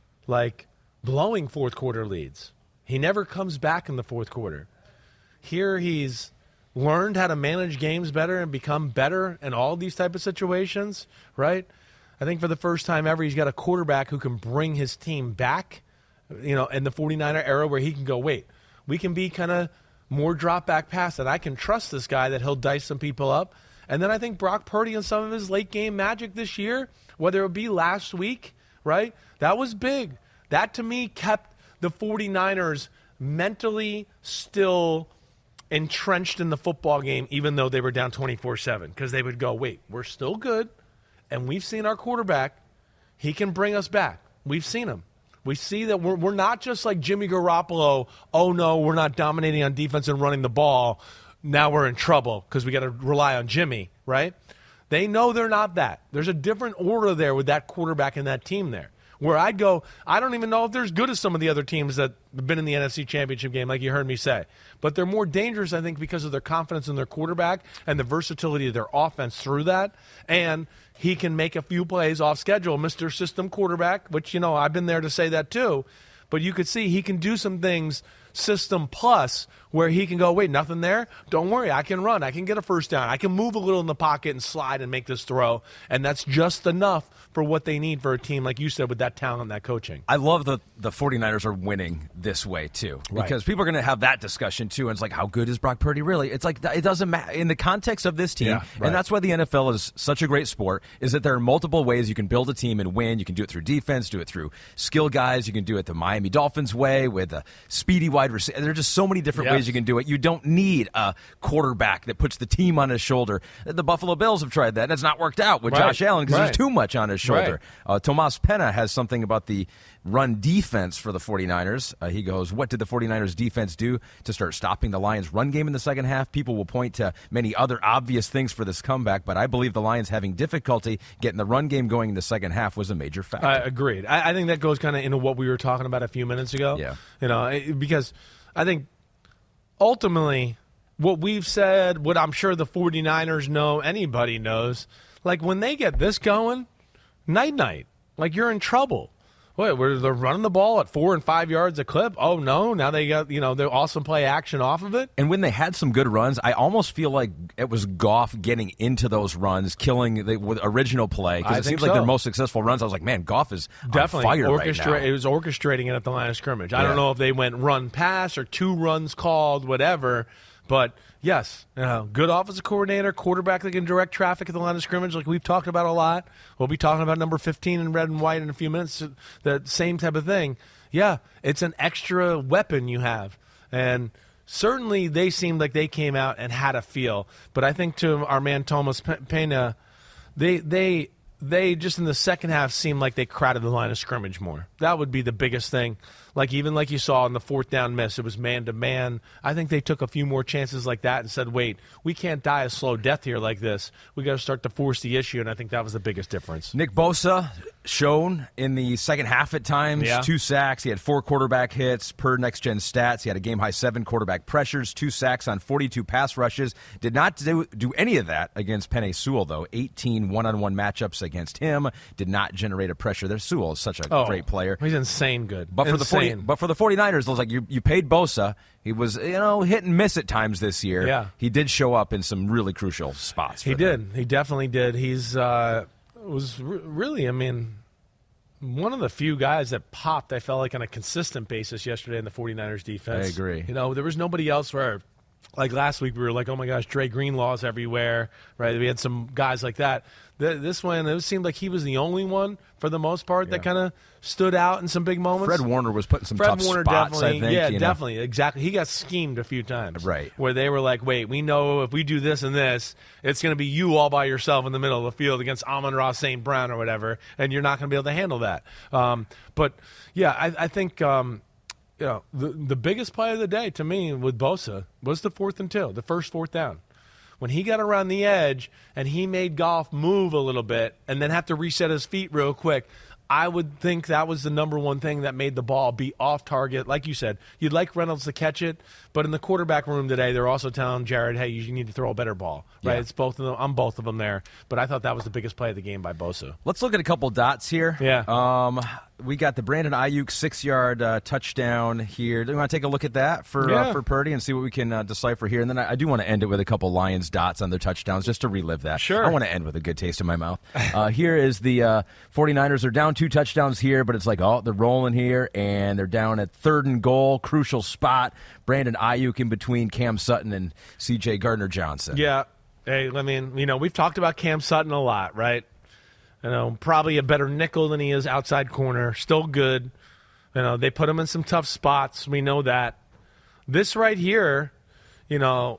blowing fourth-quarter leads. He never comes back in the fourth quarter. Here he's learned how to manage games better and become better in all these type of situations, right? I think for the first time ever, he's got a quarterback who can bring his team back, in the 49er era where he can go, wait, we can be kind of more drop-back pass, and I can trust this guy that he'll dice some people up. And then I think Brock Purdy and some of his late-game magic this year, whether it be last week, right, that was big. That, to me, kept the 49ers mentally still entrenched in the football game, even though they were down 24-7, because they would go, wait, we're still good, and we've seen our quarterback. He can bring us back. We've seen him. We see that we're not just like Jimmy Garoppolo, oh, no, we're not dominating on defense and running the ball. Now we're in trouble because we got to rely on Jimmy, right? They know they're not that. There's a different order there with that quarterback and that team there. Where I'd go, I don't even know if they're as good as some of the other teams that have been in the NFC Championship game, like you heard me say. But they're more dangerous, I think, because of their confidence in their quarterback and the versatility of their offense through that. And he can make a few plays off schedule, Mr. System Quarterback, which, I've been there to say that too. But you could see he can do some things system plus where he can go, wait, nothing there? Don't worry, I can run. I can get a first down. I can move a little in the pocket and slide and make this throw. And that's just enough for what they need for a team, like you said, with that talent and that coaching.
I love the 49ers are winning this way, too. Because people are going to have that discussion, too. And it's like, how good is Brock Purdy really? It's like, it doesn't matter. In the context of this team, and that's why the NFL is such a great sport, is that there are multiple ways you can build a team and win. You can do it through defense, do it through skill guys. You can do it the Miami Dolphins way with a speedy wide receiver. There are just so many different ways you can do it. You don't need a quarterback that puts the team on his shoulder. The Buffalo Bills have tried that, and it's not worked out with Josh Allen because there's too much on his shoulder. Tomas Pena has something about the run defense for the 49ers. He goes, what did the 49ers defense do to start stopping the Lions' run game in the second half? People will point to many other obvious things for this comeback, but I believe the Lions having difficulty getting the run game going in the second half was a major factor.
Agreed. I think that goes kind of into what we were talking about a few minutes ago.
Yeah.
Because I think ultimately what we've said, what I'm sure the 49ers know, anybody knows, like when they get this going, night-night, like you're in trouble. Wait, they're running the ball at 4 and 5 yards a clip? Oh, no. Now they got, they're awesome play action off of it.
And when they had some good runs, I almost feel like it was Goff getting into those runs, killing the original play. Because it seems like their most successful runs, I was like, man, Goff is definitely on fire right now.
It was orchestrating it at the line of scrimmage. I don't know if they went run pass or 2 runs called, whatever. But, yes, good offensive coordinator, quarterback that can direct traffic at the line of scrimmage like we've talked about a lot. We'll be talking about number 15 in red and white in a few minutes, the same type of thing. Yeah, it's an extra weapon you have. And certainly they seemed like they came out and had a feel. But I think to our man Tomas Pena, they just in the second half seemed like they crowded the line of scrimmage more. That would be the biggest thing. Even like you saw in the 4th down miss, it was man-to-man. I think they took a few more chances like that and said, wait, we can't die a slow death here like this. We got to start to force the issue, and I think that was the biggest difference.
Nick Bosa shown in the second half at times.
Yeah.
2 sacks. He had 4 quarterback hits per next-gen stats. He had a game-high 7 quarterback pressures, 2 sacks on 42 pass rushes. Did not do any of that against Penei Sewell, though. 18 one-on-one matchups against him. Did not generate a pressure there. Sewell is such a great player.
He's insane good.
But for the 49ers, it was like you paid Bosa. He was, hit and miss at times this year.
Yeah.
He did show up in some really crucial spots.
He did. He definitely did. He's really, one of the few guys that popped, I felt like, on a consistent basis yesterday in the 49ers defense.
I agree.
There was nobody else where, like last week, we were like, oh my gosh, Dre Greenlaw's everywhere, right? We had some guys like that. This one, it seemed like he was the only one, for the most part, that kind of stood out in some big moments.
Fred Warner was putting some tough spots, I think.
Yeah, definitely. Exactly. He got schemed a few times.
Right.
Where they were like, wait, we know if we do this and this, it's going to be you all by yourself in the middle of the field against Amon-Ra St. Brown or whatever, and you're not going to be able to handle that. But, yeah, I think the biggest play of the day to me with Bosa was the 4th and 2, the first 4th down. When he got around the edge and he made Goff move a little bit and then have to reset his feet real quick, I would think that was the number one thing that made the ball be off target. Like you said, you'd like Reynolds to catch it, but in the quarterback room today, they're also telling Jared, hey, you need to throw a better ball. Right? Yeah. It's both of them. I'm both of them there. But I thought that was the biggest play of the game by Bosa.
Let's look at a couple dots here.
Yeah.
We got the Brandon Ayuk 6-yard touchdown here. Do you want to take a look at that for Purdy and see what we can decipher here? And then I do want to end it with a couple Lions dots on their touchdowns just to relive that.
Sure.
I want to end with a good taste in my mouth. Here is the 49ers. They're down 2 touchdowns here, but it's like, they're rolling here, and they're down at 3rd and goal, crucial spot. Brandon Ayuk in between Cam Sutton and C.J. Gardner-Johnson.
Yeah. Hey, we've talked about Cam Sutton a lot, right? Probably a better nickel than he is outside corner. Still good. They put him in some tough spots. We know that. This right here, it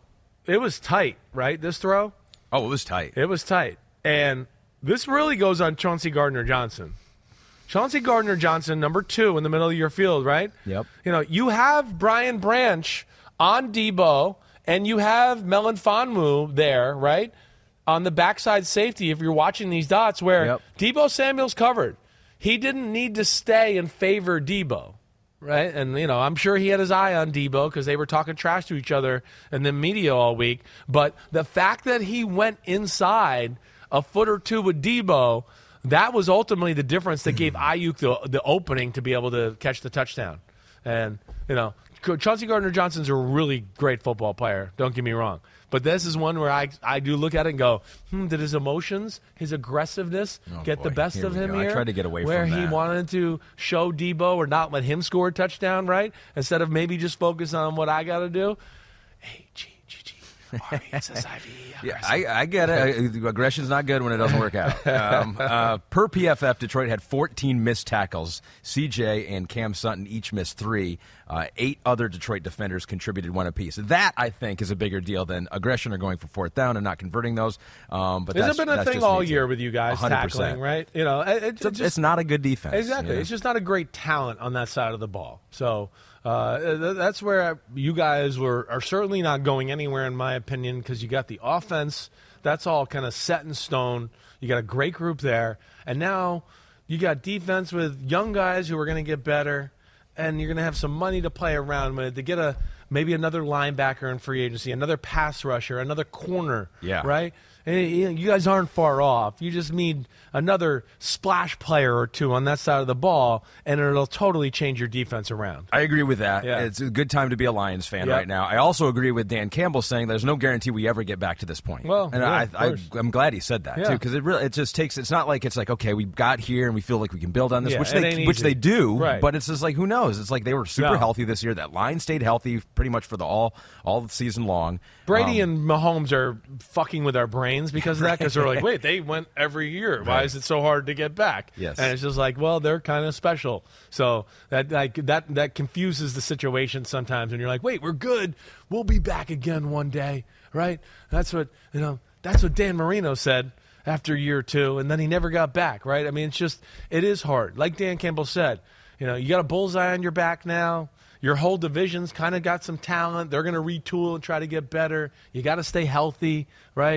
was tight, right, this throw?
Oh, it was tight.
It was tight. And this really goes on Chauncey Gardner-Johnson. Chauncey Gardner-Johnson, number 2 in the middle of your field, right?
Yep.
You have Brian Branch on Debo, and you have Melon Fonmu there, right? On the backside safety, if you're watching these dots, where Debo Samuel's covered. He didn't need to stay and favor Debo, right? And, I'm sure he had his eye on Debo because they were talking trash to each other in the media all week. But the fact that he went inside a foot or two with Debo, that was ultimately the difference that gave Ayuk the opening to be able to catch the touchdown. And, Chauncey Gardner-Johnson's a really great football player, don't get me wrong. But this is one where I do look at it and go, did his emotions, his aggressiveness get the best of him here?
I tried to get away from that.
Where he wanted to show Debo or not let him score a touchdown, right? Instead of maybe just focus on what I got to do.
Yeah, I get it. Aggression's not good when it doesn't work out. Per PFF, Detroit had 14 missed tackles. CJ and Cam Sutton each missed 3. 8 other Detroit defenders contributed 1 apiece. That, I think, is a bigger deal than aggression or going for 4th down and not converting those. But
there's been a thing all year with you guys 100%. Tackling, right?
It's not a good defense.
Exactly. It's just not a great talent on that side of the ball. So that's where you guys are certainly not going anywhere, in my opinion, because you got the offense. That's all kind of set in stone. You got a great group there. And now you got defense with young guys who are going to get better, and you're going to have some money to play around with to get maybe another linebacker in free agency, another pass rusher, another corner, right? And you guys aren't far off. You just need another splash player or 2 on that side of the ball, and it'll totally change your defense around.
I agree with that. Yeah. It's a good time to be a Lions fan right now. I also agree with Dan Campbell saying there's no guarantee we ever get back to this point.
Well,
and I'm glad he said that too, because it just takes. It's not like it's like, okay, we got here and we feel like we can build on this, which they do.
Right.
But it's just like, who knows? It's like they were super healthy this year. That line stayed healthy pretty much for all the season long.
Brady and Mahomes are fucking with our brains because of that. Because they're like, wait, they went every year. Why is it so hard to get back?
Yes.
And it's just like, well, they're kind of special. So that confuses the situation sometimes. And you're like, wait, we're good. We'll be back again one day, right? That's what Dan Marino said after year 2, and then he never got back, right? I mean, it is hard. Like Dan Campbell said, you got a bullseye on your back now. Your whole division's kind of got some talent. They're going to retool and try to get better. You got to stay healthy, right?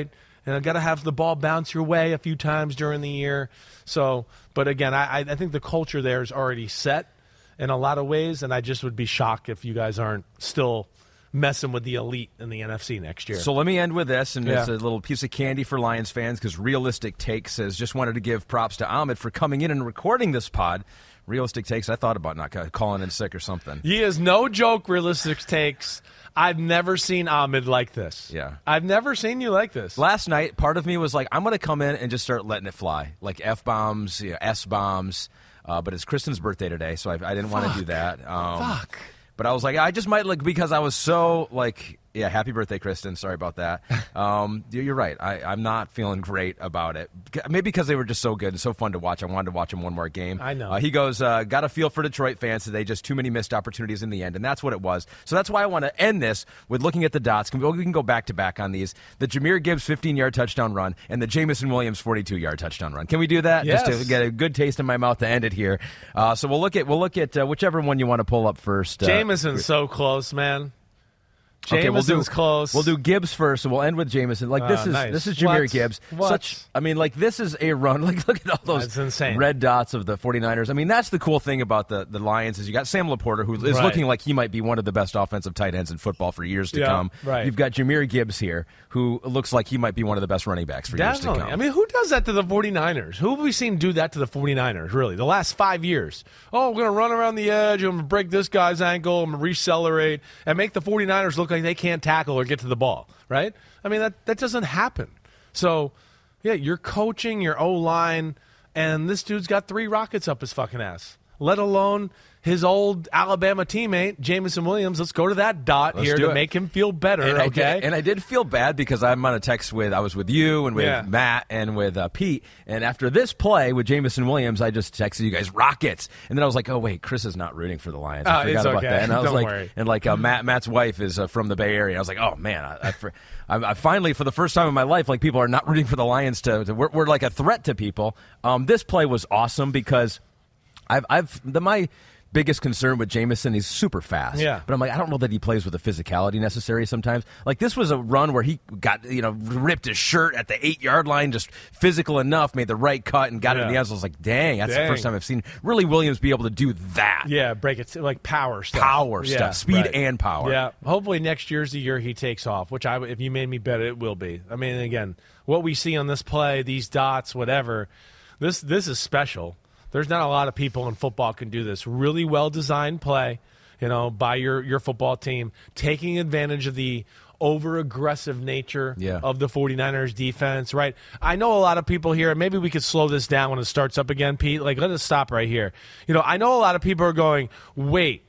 got to have the ball bounce your way a few times during the year. So, but again, I think the culture there is already set in a lot of ways, and I just would be shocked if you guys aren't still messing with the elite in the NFC next year.
So let me end with this, and it's a little piece of candy for Lions fans, because Realistic Takes says, just wanted to give props to Ahmed for coming in and recording this pod. Realistic Takes, I thought about not calling in sick or something.
He is no joke, Realistic Takes. I've never seen Ahmed like this.
Yeah.
I've never seen you like this.
Last night, part of me was like, I'm going to come in and just start letting it fly. Like F-bombs, S-bombs. But it's Kristen's birthday today, so I didn't want to do that.
Fuck.
But I was like, I just might, like, because I was so, like, yeah, happy birthday, Kristen. Sorry about that. You're right. I'm not feeling great about it. Maybe because they were just so good and so fun to watch. I wanted to watch them one more game.
I know.
He goes, got a feel for Detroit fans today. Just too many missed opportunities in the end. And that's what it was. So that's why I want to end this with looking at the dots. We can go back-to-back on these. The Jahmyr Gibbs 15-yard touchdown run and the Jameson Williams 42-yard touchdown run. Can we do that?
Yes.
Just to get a good taste in my mouth to end it here. So we'll look at whichever one you want to pull up first.
Jameson's so close, man.
Jameson's
close.
We'll do Gibbs first, and we'll end with Jameson. Like this is Jahmyr Gibbs. This is a run. Like, look at all those red dots of the 49ers. I mean, that's the cool thing about the Lions is you got Sam Laporta, who is looking like he might be one of the best offensive tight ends in football for years to come.
Right.
You've got Jahmyr Gibbs here, who looks like he might be one of the best running backs for years to come.
I mean, who does that to the 49ers? Who have we seen do that to the 49ers, really, the last 5 years? Oh, we're going to run around the edge, I'm going to break this guy's ankle, I'm going to recelerate, and make the 49ers look like they can't tackle or get to the ball, right? I mean, that doesn't happen. So, yeah, you're coaching your O-line, and this dude's got 3 rockets up his fucking ass, let alone his old Alabama teammate, Jameson Williams. Let's go to that dot to make him feel better,
and I did feel bad because I'm on a text I was with you and with Matt and with Pete, and after this play with Jameson Williams, I just texted you guys, Rockets, and then I was like, oh, wait, Chris is not rooting for the Lions. I forgot about that. And I was worry. And Matt's wife is from the Bay Area. I was like, oh, man, I finally, for the first time in my life, like, people are not rooting for the Lions we're like a threat to people. This play was awesome because my biggest concern with Jameson, he's super fast.
Yeah.
But I'm like, I don't know that he plays with the physicality necessary sometimes. Like, this was a run where he got, ripped his shirt at the 8-yard line, just physical enough, made the right cut, and got it in the end. So I was like, dang, that's the first time I've seen really Williams be able to do that.
Yeah, break it, like power stuff.
Speed and power.
Yeah. Hopefully next year's the year he takes off, which if you made me bet it will be. I mean, again, what we see on this play, these dots, whatever, this is special. There's not a lot of people in football can do this. Really well-designed play, by your football team, taking advantage of the over-aggressive nature of the 49ers defense, right? I know a lot of people here, and maybe we could slow this down when it starts up again, Pete. Like, let us stop right here. I know a lot of people are going, wait,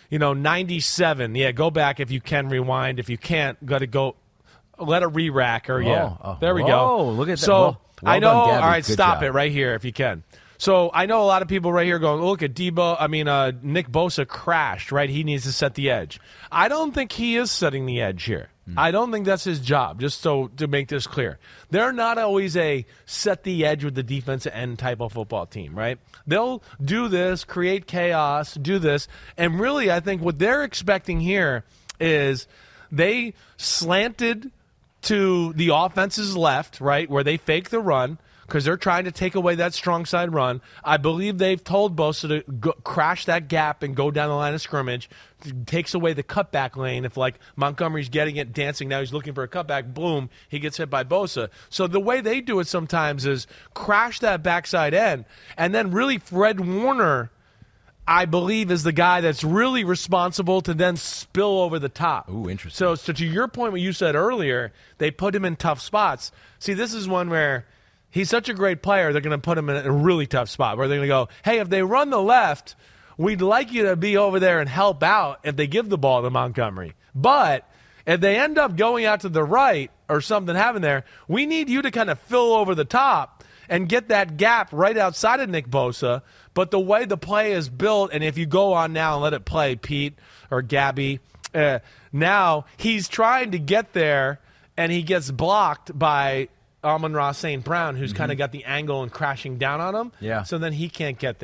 97. Yeah, go back if you can, rewind. If you can't, got to go, let it re-rack. There we go.
Oh, look at that.
So,
well
I know,
done, Gabby.
all right,
Good
stop
job.
it right here if you can. So I know a lot of people right here going, look at Nick Bosa crashed, right? He needs to set the edge. I don't think he is setting the edge here. I don't think that's his job, just so to make this clear. They're not always a set the edge with the defensive end type of football team, right? They'll do this, create chaos, do this, and really I think what they're expecting here is they slanted to the offense's left, right, where they fake the run, because they're trying to take away that strong side run. I believe they've told Bosa to crash that gap and go down the line of scrimmage. It takes away the cutback lane. If, like, Montgomery's getting it, dancing, now he's looking for a cutback, boom, he gets hit by Bosa. So the way they do it sometimes is crash that backside end, and then really Fred Warner, I believe, is the guy that's really responsible to then spill over the top.
Ooh, interesting.
So to your point, what you said earlier, they put him in tough spots. See, this is one where he's such a great player, they're going to put him in a really tough spot where they're going to go, hey, if they run the left, we'd like you to be over there and help out if they give the ball to Montgomery. But if they end up going out to the right or something happening there, we need you to kind of fill over the top and get that gap right outside of Nick Bosa. But the way the play is built, and if you go on now and let it play, Pete or Gabby, now he's trying to get there, and he gets blocked by Amon-Ra St. Brown, who's kind of got the angle and crashing down on him.
Yeah.
So then he can't get there.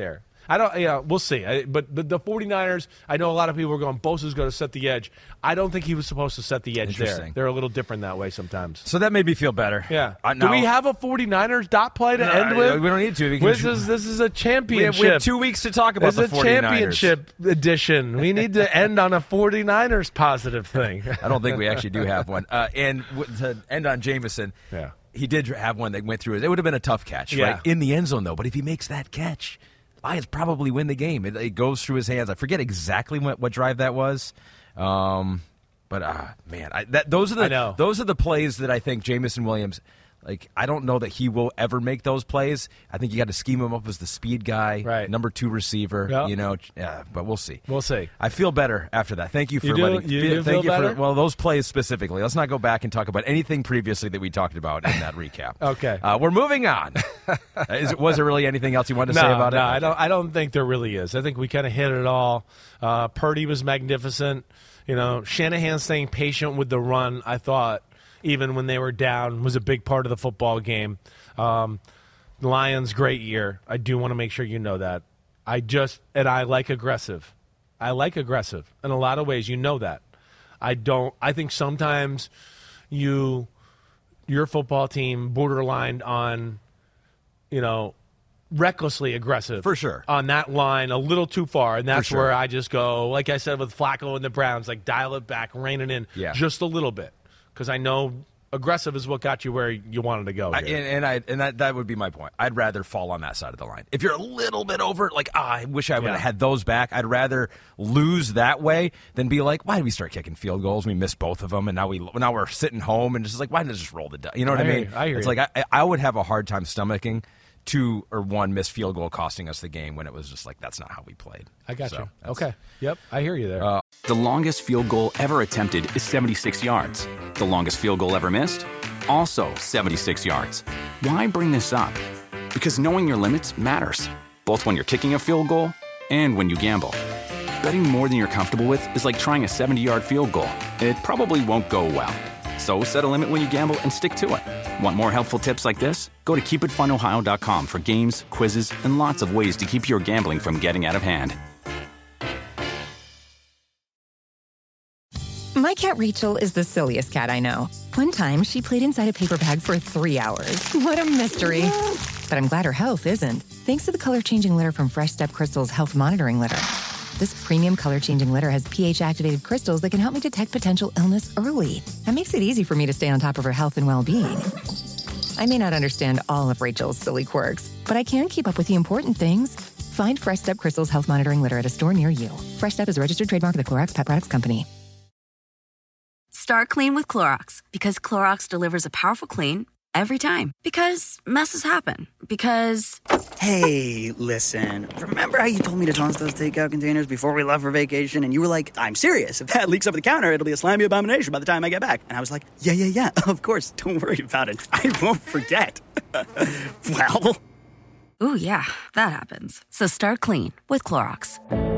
I don't. We'll see. But the 49ers, I know a lot of people are going, Bosa's going to set the edge. I don't think he was supposed to set the edge there. They're a little different that way sometimes.
So that made me feel better.
Yeah. Do we have a 49ers dot play to end with?
We don't need to.
This is a championship.
We have 2 weeks to talk about the 49ers.
This is a championship edition. We need to end on a 49ers positive thing.
I don't think we actually do have one. And to end on Jameson, he did have one that went through. It would have been a tough catch, right? In the end zone, though. But if he makes that catch, Lions probably win the game. It goes through his hands. I forget exactly what drive that was. Man, those are the plays that I think Jameson Williams. Like, I don't know that he will ever make those plays. I think you got to scheme him up as the speed guy, number 2 receiver. But we'll see.
We'll see.
I feel better after that. Thank you for
feel better?
For those plays specifically. Let's not go back and talk about anything previously that we talked about in that recap.
Okay,
we're moving on. Was there really anything else you wanted to say about it?
No, I don't think there really is. I think we kind of hit it all. Purdy was magnificent. Shanahan staying patient with the run, I thought, even when they were down, was a big part of the football game. The Lions, great year. I do want to make sure you know that. I like aggressive. I like aggressive in a lot of ways. You know that. I think sometimes your football team borderline on, recklessly aggressive.
For sure.
On that line, a little too far. And that's where I just go, like I said with Flacco and the Browns, like dial it back, rein it in just a little bit. Because I know aggressive is what got you where you wanted to go.
That would be my point. I'd rather fall on that side of the line. If you're a little bit over, I wish I would have had those back. I'd rather lose that way than be like, why did we start kicking field goals? We missed both of them, and now we're sitting home and just like, why didn't I just roll the dice? You know what I mean?
I hear
it's
you.
like I would have a hard time stomaching 2 or 1 missed field goal costing us the game when it was just like, that's not how we played.
I got you. Okay. Yep. I hear you there.
The longest field goal ever attempted is 76 yards. The longest field goal ever missed? Also 76 yards. Why bring this up? Because knowing your limits matters, both when you're kicking a field goal and when you gamble. Betting more than you're comfortable with is like trying a 70-yard field goal. It probably won't go well. So set a limit when you gamble and stick to it. Want more helpful tips like this? Go to keepitfunohio.com for games, quizzes, and lots of ways to keep your gambling from getting out of hand.
My cat Rachel is the silliest cat I know. One time, she played inside a paper bag for 3 hours. What a mystery. But I'm glad her health isn't, thanks to the color-changing litter from Fresh Step Crystal's Health Monitoring Litter. This premium color-changing litter has pH-activated crystals that can help me detect potential illness early. That makes it easy for me to stay on top of her health and well-being. I may not understand all of Rachel's silly quirks, but I can keep up with the important things. Find Fresh Step Crystal's Health Monitoring Litter at a store near you. Fresh Step is a registered trademark of the Clorox Pet Products Company.
Start clean with Clorox, because Clorox delivers a powerful clean every time. Because messes happen. Because...
Hey, listen. Remember how you told me to toss those takeout containers before we left for vacation? And you were like, I'm serious. If that leaks over the counter, it'll be a slimy abomination by the time I get back. And I was like, yeah, of course. Don't worry about it. I won't forget. Well...
Ooh, yeah, that happens. So start clean with Clorox.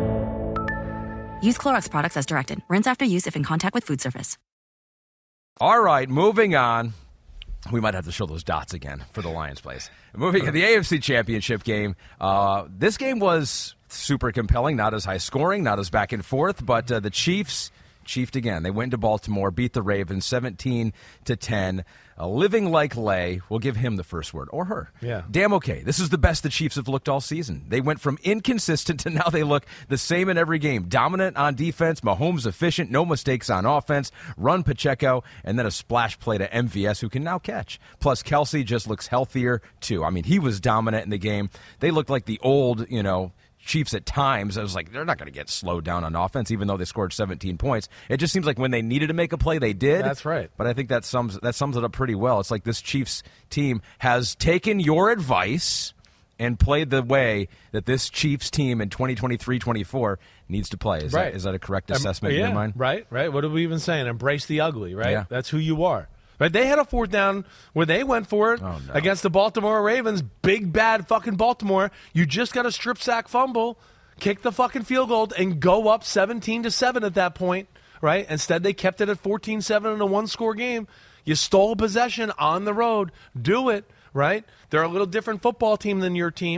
Use Clorox products as directed. Rinse after use if in contact with food surface.
All right, moving on. We might have to show those dots again for the Lions plays. Moving to the AFC Championship game. This game was super compelling, not as high scoring, not as back and forth, but the Chiefs chiefed again. They went to Baltimore, beat the Ravens 17-10. Living like Lay, we'll give him the first word, or her.
Yeah.
Damn okay. This is the best the Chiefs have looked all season. They went from inconsistent to now they look the same in every game. Dominant on defense, Mahomes efficient, no mistakes on offense, run Pacheco, and then a splash play to MVS who can now catch. Plus, Kelsey just looks healthier, too. I mean, he was dominant in the game. They looked like the old, Chiefs at times. I was like, they're not going to get slowed down on offense, even though they scored 17 points. It just seems like when they needed to make a play, they did.
That's right.
But I think that sums it up pretty well. It's like this Chiefs team has taken your advice and played the way that this Chiefs team in 2023-24 needs to play. Is that a correct assessment in your mind?
Right. What are we even saying? Embrace the ugly, right?
Yeah.
That's who you are. Right, they had a 4th down where they went for it against the Baltimore Ravens. Big, bad fucking Baltimore. You just got a strip sack fumble, kick the fucking field goal, and go up 17-7 at that point, right? Instead, they kept it at 14-7 in a one-score game. You stole possession on the road. Do it, right? They're a little different football team than your team.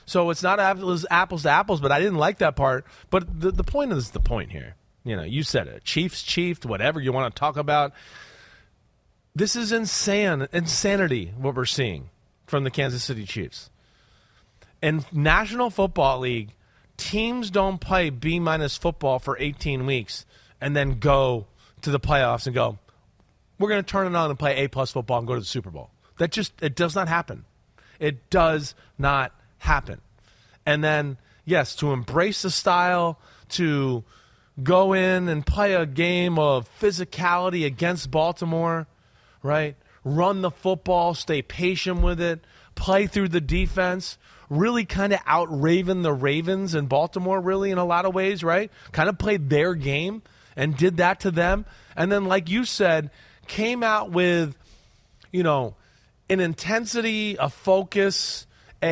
So it's not apples to apples, but I didn't like that part. But the point is the point here. You said it. Chiefs, whatever you want to talk about. This is insanity what we're seeing from the Kansas City Chiefs. In National Football League, teams don't play B- football for 18 weeks and then go to the playoffs and go, we're going to turn it on and play A+ football and go to the Super Bowl. It does not happen. It does not happen. And then, yes, to embrace the style, to go in and play a game of physicality against Baltimore, right? Run the football, stay patient with it, play through the defense, really kind of out-Raven the Ravens in Baltimore, really, in a lot of ways, right? Kind of played their game and did that to them. And then, like you said, came out with, an intensity, a focus,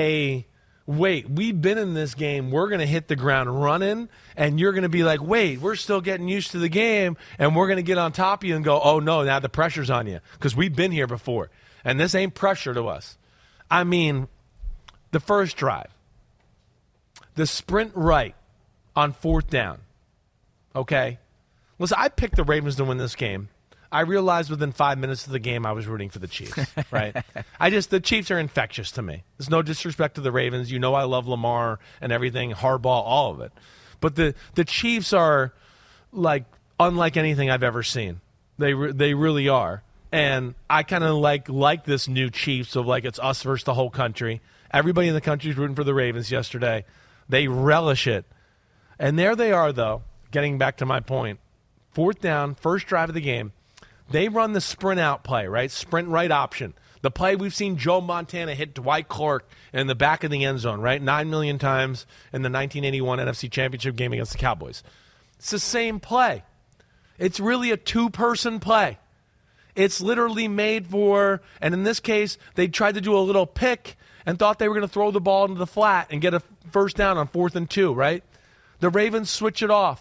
wait, we've been in this game, we're going to hit the ground running, and you're going to be like, wait, we're still getting used to the game, and we're going to get on top of you and go, oh, no, now the pressure's on you, because we've been here before, and this ain't pressure to us. I mean, the first drive, the sprint right on 4th down, okay? Listen, I picked the Ravens to win this game. I realized within 5 minutes of the game I was rooting for the Chiefs, right? The Chiefs are infectious to me. There's no disrespect to the Ravens. I love Lamar and everything, Harbaugh, all of it. But the Chiefs are like unlike anything I've ever seen. They really are. And I kind of like this new Chiefs of it's us versus the whole country. Everybody in the country is rooting for the Ravens yesterday. They relish it. And there they are, though, getting back to my point. 4th down, first drive of the game. They run the sprint out play, right? Sprint right option. The play we've seen Joe Montana hit Dwight Clark in the back of the end zone, right? 9 million times in the 1981 NFC Championship game against the Cowboys. It's the same play. It's really a 2-person play. It's literally made for, and in this case, they tried to do a little pick and thought they were going to throw the ball into the flat and get a first down on 4th and 2, right? The Ravens switch it off.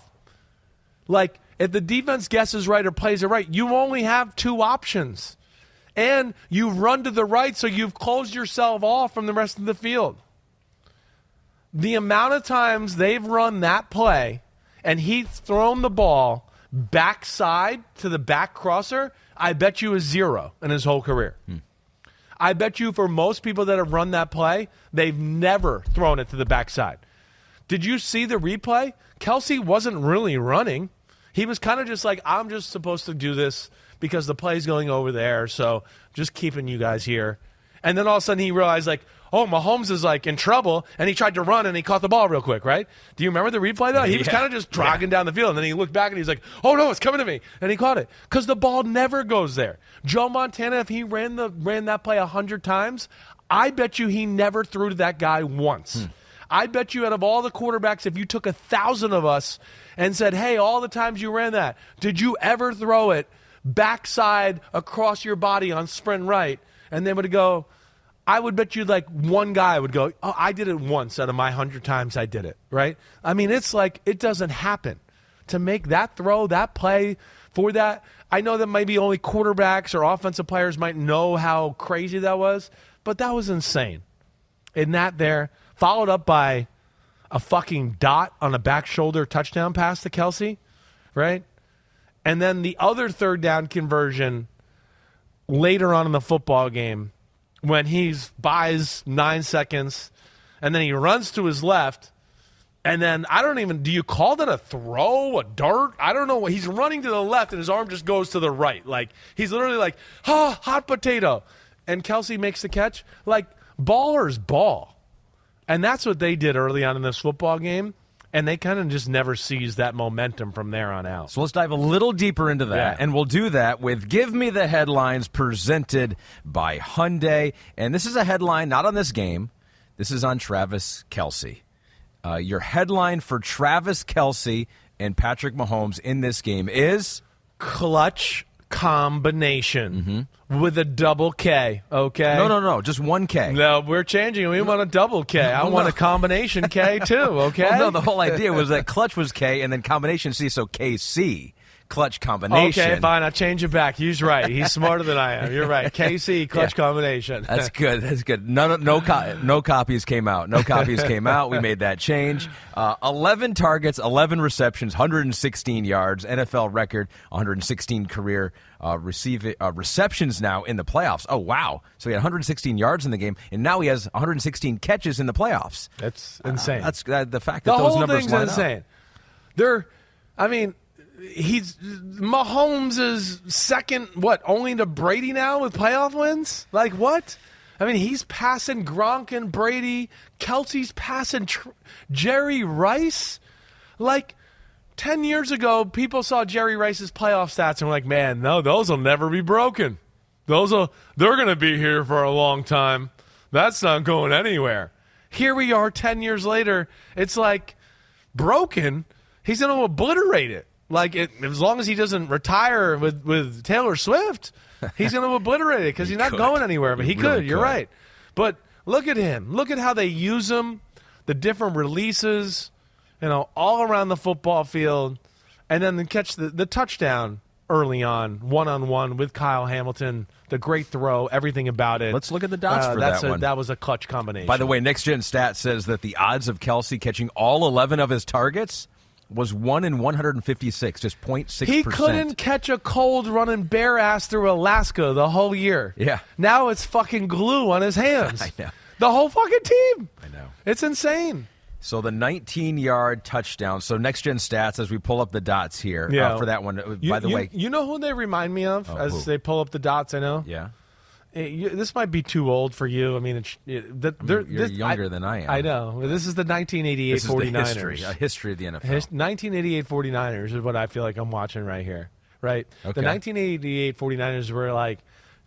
If the defense guesses right or plays it right, you only have 2 options. And you run to the right, so you've closed yourself off from the rest of the field. The amount of times they've run that play and he's thrown the ball backside to the back crosser, I bet you is 0 in his whole career. I bet you for most people that have run that play, they've never thrown it to the backside. Did you see the replay? Kelce wasn't really running. He was kind of just like, I'm just supposed to do this because the play's going over there, so just keeping you guys here. And then all of a sudden he realized, Mahomes is, in trouble, and he tried to run, and he caught the ball real quick, right? Do you remember the replay, though? He was kind of just jogging down the field, and then he looked back, and he's like, oh, no, it's coming to me. And he caught it because the ball never goes there. Joe Montana, if he ran that play 100 times, I bet you he never threw to that guy once. I bet you out of all the quarterbacks, if you took 1,000 of us and said, hey, all the times you ran that, did you ever throw it backside across your body on sprint right? And they would go, I would bet you one guy would go, oh, I did it once out of my 100 times I did it, right? I mean, it's it doesn't happen. To make that throw, that play for that, I know that maybe only quarterbacks or offensive players might know how crazy that was, but that was insane. And that there, followed up by a fucking dot on a back shoulder touchdown pass to Kelce, right? And then the other 3rd down conversion later on in the football game when he buys 9 seconds and then he runs to his left and then do you call that a throw, a dart? I don't know. He's running to the left and his arm just goes to the right. He's literally hot potato. And Kelce makes the catch. Ballers ball. And that's what they did early on in this football game, and they kind of just never seized that momentum from there on out.
So let's dive a little deeper into that, and we'll do that with Give Me the Headlines presented by Hyundai. And this is a headline not on this game. This is on Travis Kelce. Your headline for Travis Kelce and Patrick Mahomes in this game is?
Clutch combination with a double K, okay?
No, just 1 K.
No, we're changing. We want a double K. I want a combination K too, okay?
Well, no, the whole idea was that clutch was K and then combination C, so KC. clutch combination.
Okay, fine. I'll change it back. He's right. He's smarter than I am. You're right. KC, clutch combination.
That's good. That's good. No copies came out. No copies came out. We made that change. 11 targets, 11 receptions, 116 yards, NFL record, 116 career receptions now in the playoffs. Oh, wow. So he had 116 yards in the game, and now he has 116 catches in the playoffs.
That's insane.
That's the fact that those numbers line up.
The whole thing's insane. He's Mahomes' second, only to Brady now with playoff wins? Like, what? He's passing Gronk and Brady. Kelsey's passing Jerry Rice. Like, 10 years ago, people saw Jerry Rice's playoff stats and were like, man, no, those will never be broken. They're going to be here for a long time. That's not going anywhere. Here we are 10 years later. It's like, broken? He's going to obliterate it. Like, as long as he doesn't retire with Taylor Swift, he's going to obliterate it because he's not going anywhere. But he could. You're right. But look at him. Look at how they use him, the different releases, all around the football field, and then catch the touchdown early on, one-on-one with Kyle Hamilton, the great throw, everything about it.
Let's look at the dots for that one.
That was a clutch combination.
By the way, Next Gen Stat says that the odds of Kelsey catching all 11 of his targets was 1 in 156, just 0.6%.
He couldn't catch a cold running bare ass through Alaska the whole year.
Yeah.
Now it's fucking glue on his hands.
I know.
The whole fucking team.
I know.
It's insane.
So the 19-yard touchdown. So Next Gen Stats, as we pull up the dots here for that one. By the way,
you know who they remind me of as they pull up the dots? I know.
Yeah.
This might be too old for you.
You're younger than I am.
I know. This is the 1988
this is
49ers.
A history of the NFL.
1988 49ers is what I feel like I'm watching right here. Right?
Okay.
The 1988 49ers were like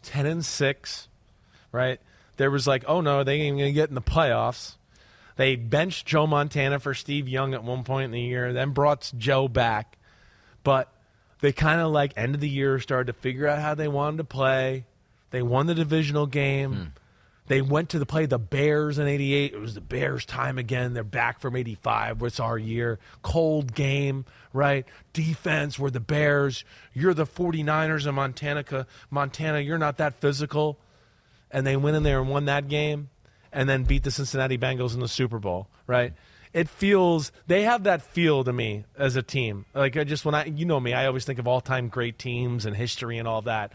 10-6, right? There was like, oh no, they ain't going to get in the playoffs. They benched Joe Montana for Steve Young at one point in the year, then brought Joe back. But they kind of like end of the year started to figure out how they wanted to play. They won the divisional game. They went to play the Bears in 88. It was the Bears' time again. They're back from 85. It's our year. Cold game, right? Defense, we're the Bears. You're the 49ers in Montana, you're not that physical. And they went in there and won that game and then beat the Cincinnati Bengals in the Super Bowl, right? It feels – they have that feel to me as a team. Like, you know me, I always think of all-time great teams and history and all that.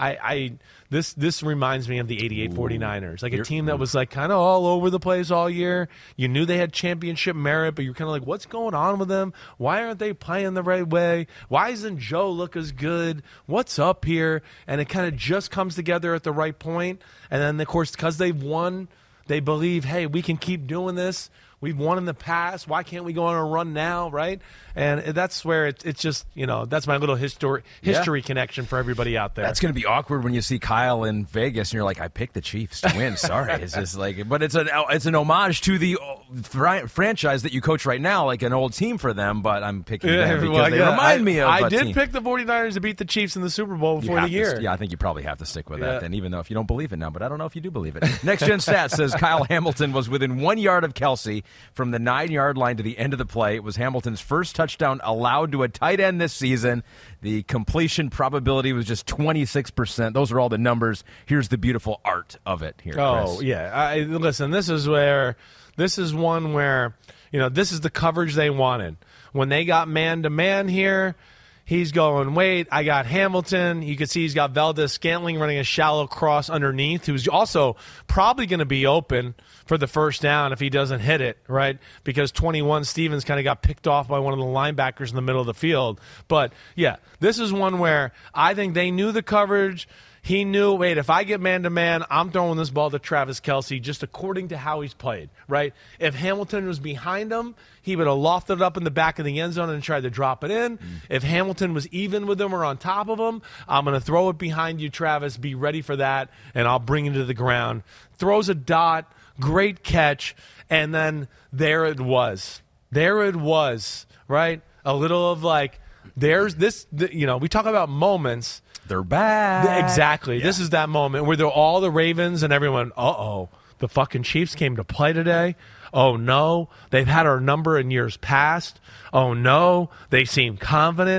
This reminds me of the 88 49ers, like a team that was like kind of all over the place all year. You knew they had championship merit, but you're kind of like, what's going on with them? Why aren't they playing the right way? Why doesn't Joe look as good? What's up here? And it kind of just comes together at the right point. And then, of course, because they've won, they believe, hey, we can keep doing this. We've won in the past. Why can't we go on a run now, right? And that's where it's just, that's my little history connection for everybody out there.
That's going to be awkward when you see Kyle in Vegas and you're like, I picked the Chiefs to win. Sorry. It's just like, but it's an homage to the franchise that you coach right now, like an old team for them, but I'm picking them because they remind me of
I did pick the 49ers to beat the Chiefs in the Super Bowl before the year.
I think you probably have to stick with that then, even though if you don't believe it now, but I don't know if you do believe it. Next Gen Stats says Kyle Hamilton was within 1 yard of Kelsey from the 9-yard line to the end of the play. It was Hamilton's first touchdown allowed to a tight end this season. The completion probability was just 26%. Those are all the numbers. Here's the beautiful art of it here, Chris.
Oh, yeah. Listen, this is one where, this is the coverage they wanted. When they got man-to-man here, he's going, wait, I got Hamilton. You can see he's got Valdez-Scantling running a shallow cross underneath, who's also probably going to be open for the first down if he doesn't hit it, right? Because 21 Stevens kind of got picked off by one of the linebackers in the middle of the field. But, yeah, this is one where I think they knew the coverage. He knew, wait, if I get man-to-man, I'm throwing this ball to Travis Kelce just according to how he's played, right? If Hamilton was behind him, he would have lofted it up in the back of the end zone and tried to drop it in. If Hamilton was even with him or on top of him, I'm going to throw it behind you, Travis. Be ready for that, and I'll bring it to the ground. Throws a dot, great catch, and then there it was. There it was, right? A little of like, there's this, we talk about moments.
They're back.
Exactly. Yeah. This is that moment where all the Ravens and everyone, the fucking Chiefs came to play today. Oh, no, they've had our number in years past. Oh, no, they seem confident.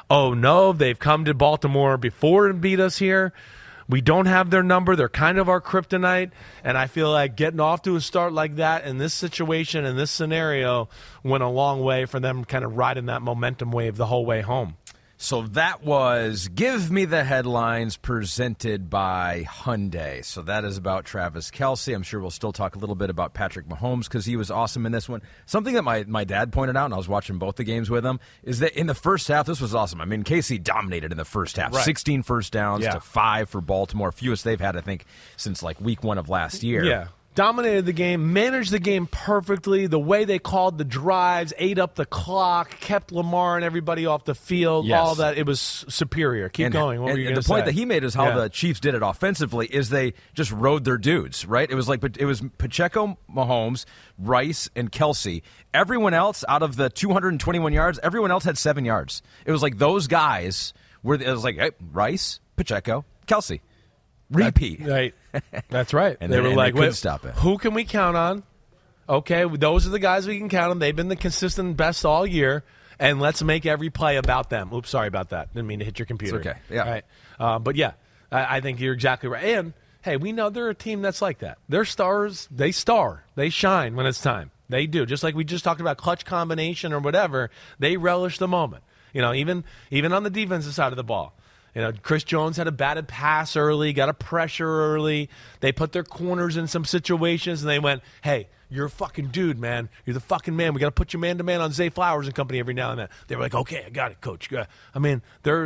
oh, no, they've come to Baltimore before and beat us here. We don't have their number. They're kind of our kryptonite. And I feel like getting off to a start like that in this situation, in this scenario, went a long way for them kind of riding that momentum wave the whole way home.
So that was Give Me the Headlines, presented by Hyundai. So that is about Travis Kelce. I'm sure we'll still talk a little bit about Patrick Mahomes because he was awesome in this one. Something that my dad pointed out, and I was watching both the games with him, is that in the first half, this was awesome. I mean, KC dominated in the first half. Right. 16 first downs to 5 for Baltimore. Fewest they've had, I think, since like week 1 of last year.
Yeah. Dominated the game, managed the game perfectly. The way they called the drives, ate up the clock, kept Lamar and everybody off the field, all that. It was superior. Keep going. What were you going to say?
The point that he made is how the Chiefs did it offensively is they just rode their dudes, right? It was Pacheco, Mahomes, Rice, and Kelce. Everyone else, out of the 221 yards, everyone else had 7 yards. It was like those guys were, it was like, hey, Rice, Pacheco, Kelce. Repeat.
That's right.
And they were like, couldn't stop it.
Who can we count on? Okay, those are the guys we can count on. They've been the consistent best all year, and let's make every play about them. Oops, sorry about that. Didn't mean to hit your computer.
It's okay. Yeah.
Right. But yeah, I think you're exactly right. And hey, we know they're a team that's like that. They're stars. They shine when it's time. They do. Just like we just talked about clutch combination or whatever. They relish the moment. You know, even on the defensive side of the ball. You know, Chris Jones had a batted pass early, got a pressure early. They put their corners in some situations, and they went, hey, you're a fucking dude, man. You're the fucking man. We got to put you man-to-man on Zay Flowers and company every now and then. They were like, okay, I got it, coach. I mean,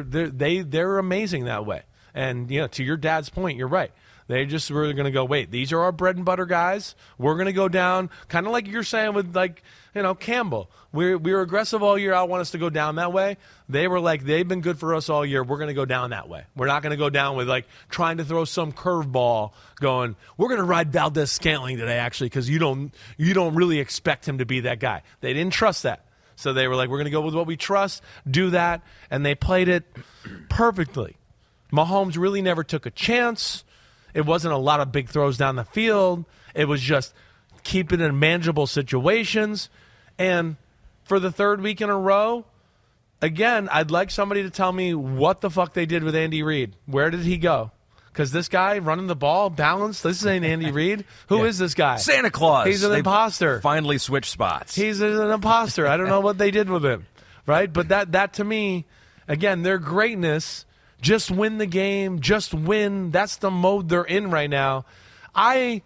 they're amazing that way. And, you know, to your dad's point, you're right. They just were going to go, wait, these are our bread and butter guys. We're going to go down, kind of like you're saying with, like, you know, Campbell. We were aggressive all year. I want us to go down that way. They were like, they've been good for us all year. We're going to go down that way. We're not going to go down with, like, trying to throw some curveball going, we're going to ride Valdez-Scantling today, actually, because you don't really expect him to be that guy. They didn't trust that. So they were like, we're going to go with what we trust, do that, and they played it perfectly. Mahomes really never took a chance. It wasn't a lot of big throws down the field. It was just keep it in manageable situations. And for the third week in a row, again, I'd like somebody to tell me what the fuck they did with Andy Reid. Where did he go? Because this guy running the ball, balanced, this ain't Andy Reid. Who is this guy?
Santa Claus.
He's an imposter.
Finally switched spots.
He's an imposter. I don't know what they did with him. Right? But that to me, again, their greatness, just win the game, just win. That's the mode they're in right now. I'm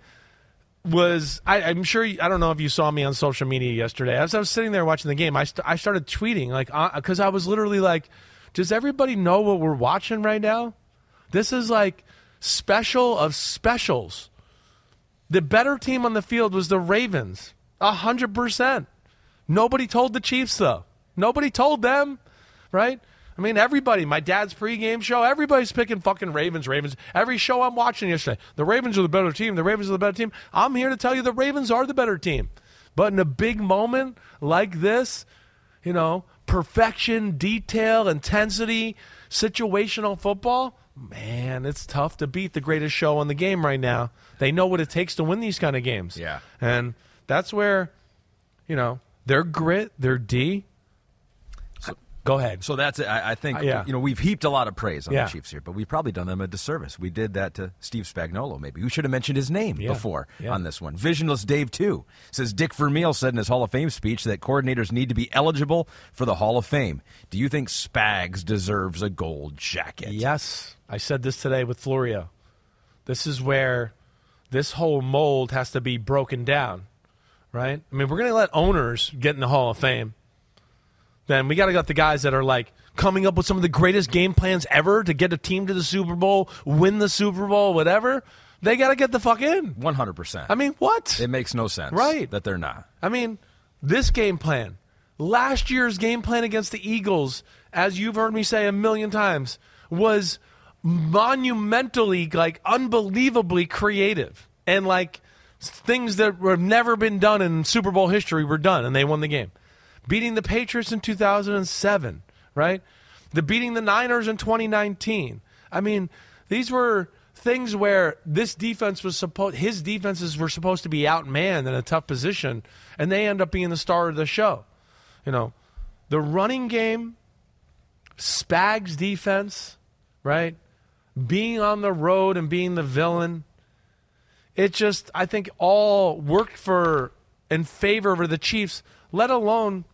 sure, I don't know if you saw me on social media yesterday. As I was sitting there watching the game, I started tweeting, like, because I was literally like, does everybody know what we're watching right now? This is like special of specials. The better team on the field was the Ravens, 100%. Nobody told the Chiefs, though. Nobody told them, right? I mean, everybody, my dad's pregame show, everybody's picking fucking Ravens. Every show I'm watching yesterday, the Ravens are the better team. The Ravens are the better team. I'm here to tell you the Ravens are the better team. But in a big moment like this, you know, perfection, detail, intensity, situational football, man, it's tough to beat the greatest show on the game right now. They know what it takes to win these kind of games.
Yeah.
And that's where, you know, their grit, their D. Go ahead.
So that's it. I think, you know, we've heaped a lot of praise on the Chiefs here, but we've probably done them a disservice. We did that to Steve Spagnuolo, maybe. We should have mentioned his name before on this one. Visionless Dave, too, says Dick Vermeil said in his Hall of Fame speech that coordinators need to be eligible for the Hall of Fame. Do you think Spags deserves a gold jacket?
Yes. I said this today with Florio. This is where this whole mold has to be broken down, right? I mean, we're going to let owners get in the Hall of Fame. Then we got to get the guys that are like coming up with some of the greatest game plans ever to get a team to the Super Bowl, win the Super Bowl, whatever. They got to get the fuck in.
100%.
I mean, what?
It makes no sense that they're not.
I mean, this game plan, last year's game plan against the Eagles, as you've heard me say a million times, was monumentally, like, unbelievably creative. And, like, things that have never been done in Super Bowl history were done, and they won the game. Beating the Patriots in 2007, right? Beating the Niners in 2019. I mean, these were things where his defenses were supposed to be outmanned in a tough position, and they end up being the star of the show. You know, the running game Spags defense, right? Being on the road and being the villain. It just, I think, all worked in favor of the Chiefs, let alone,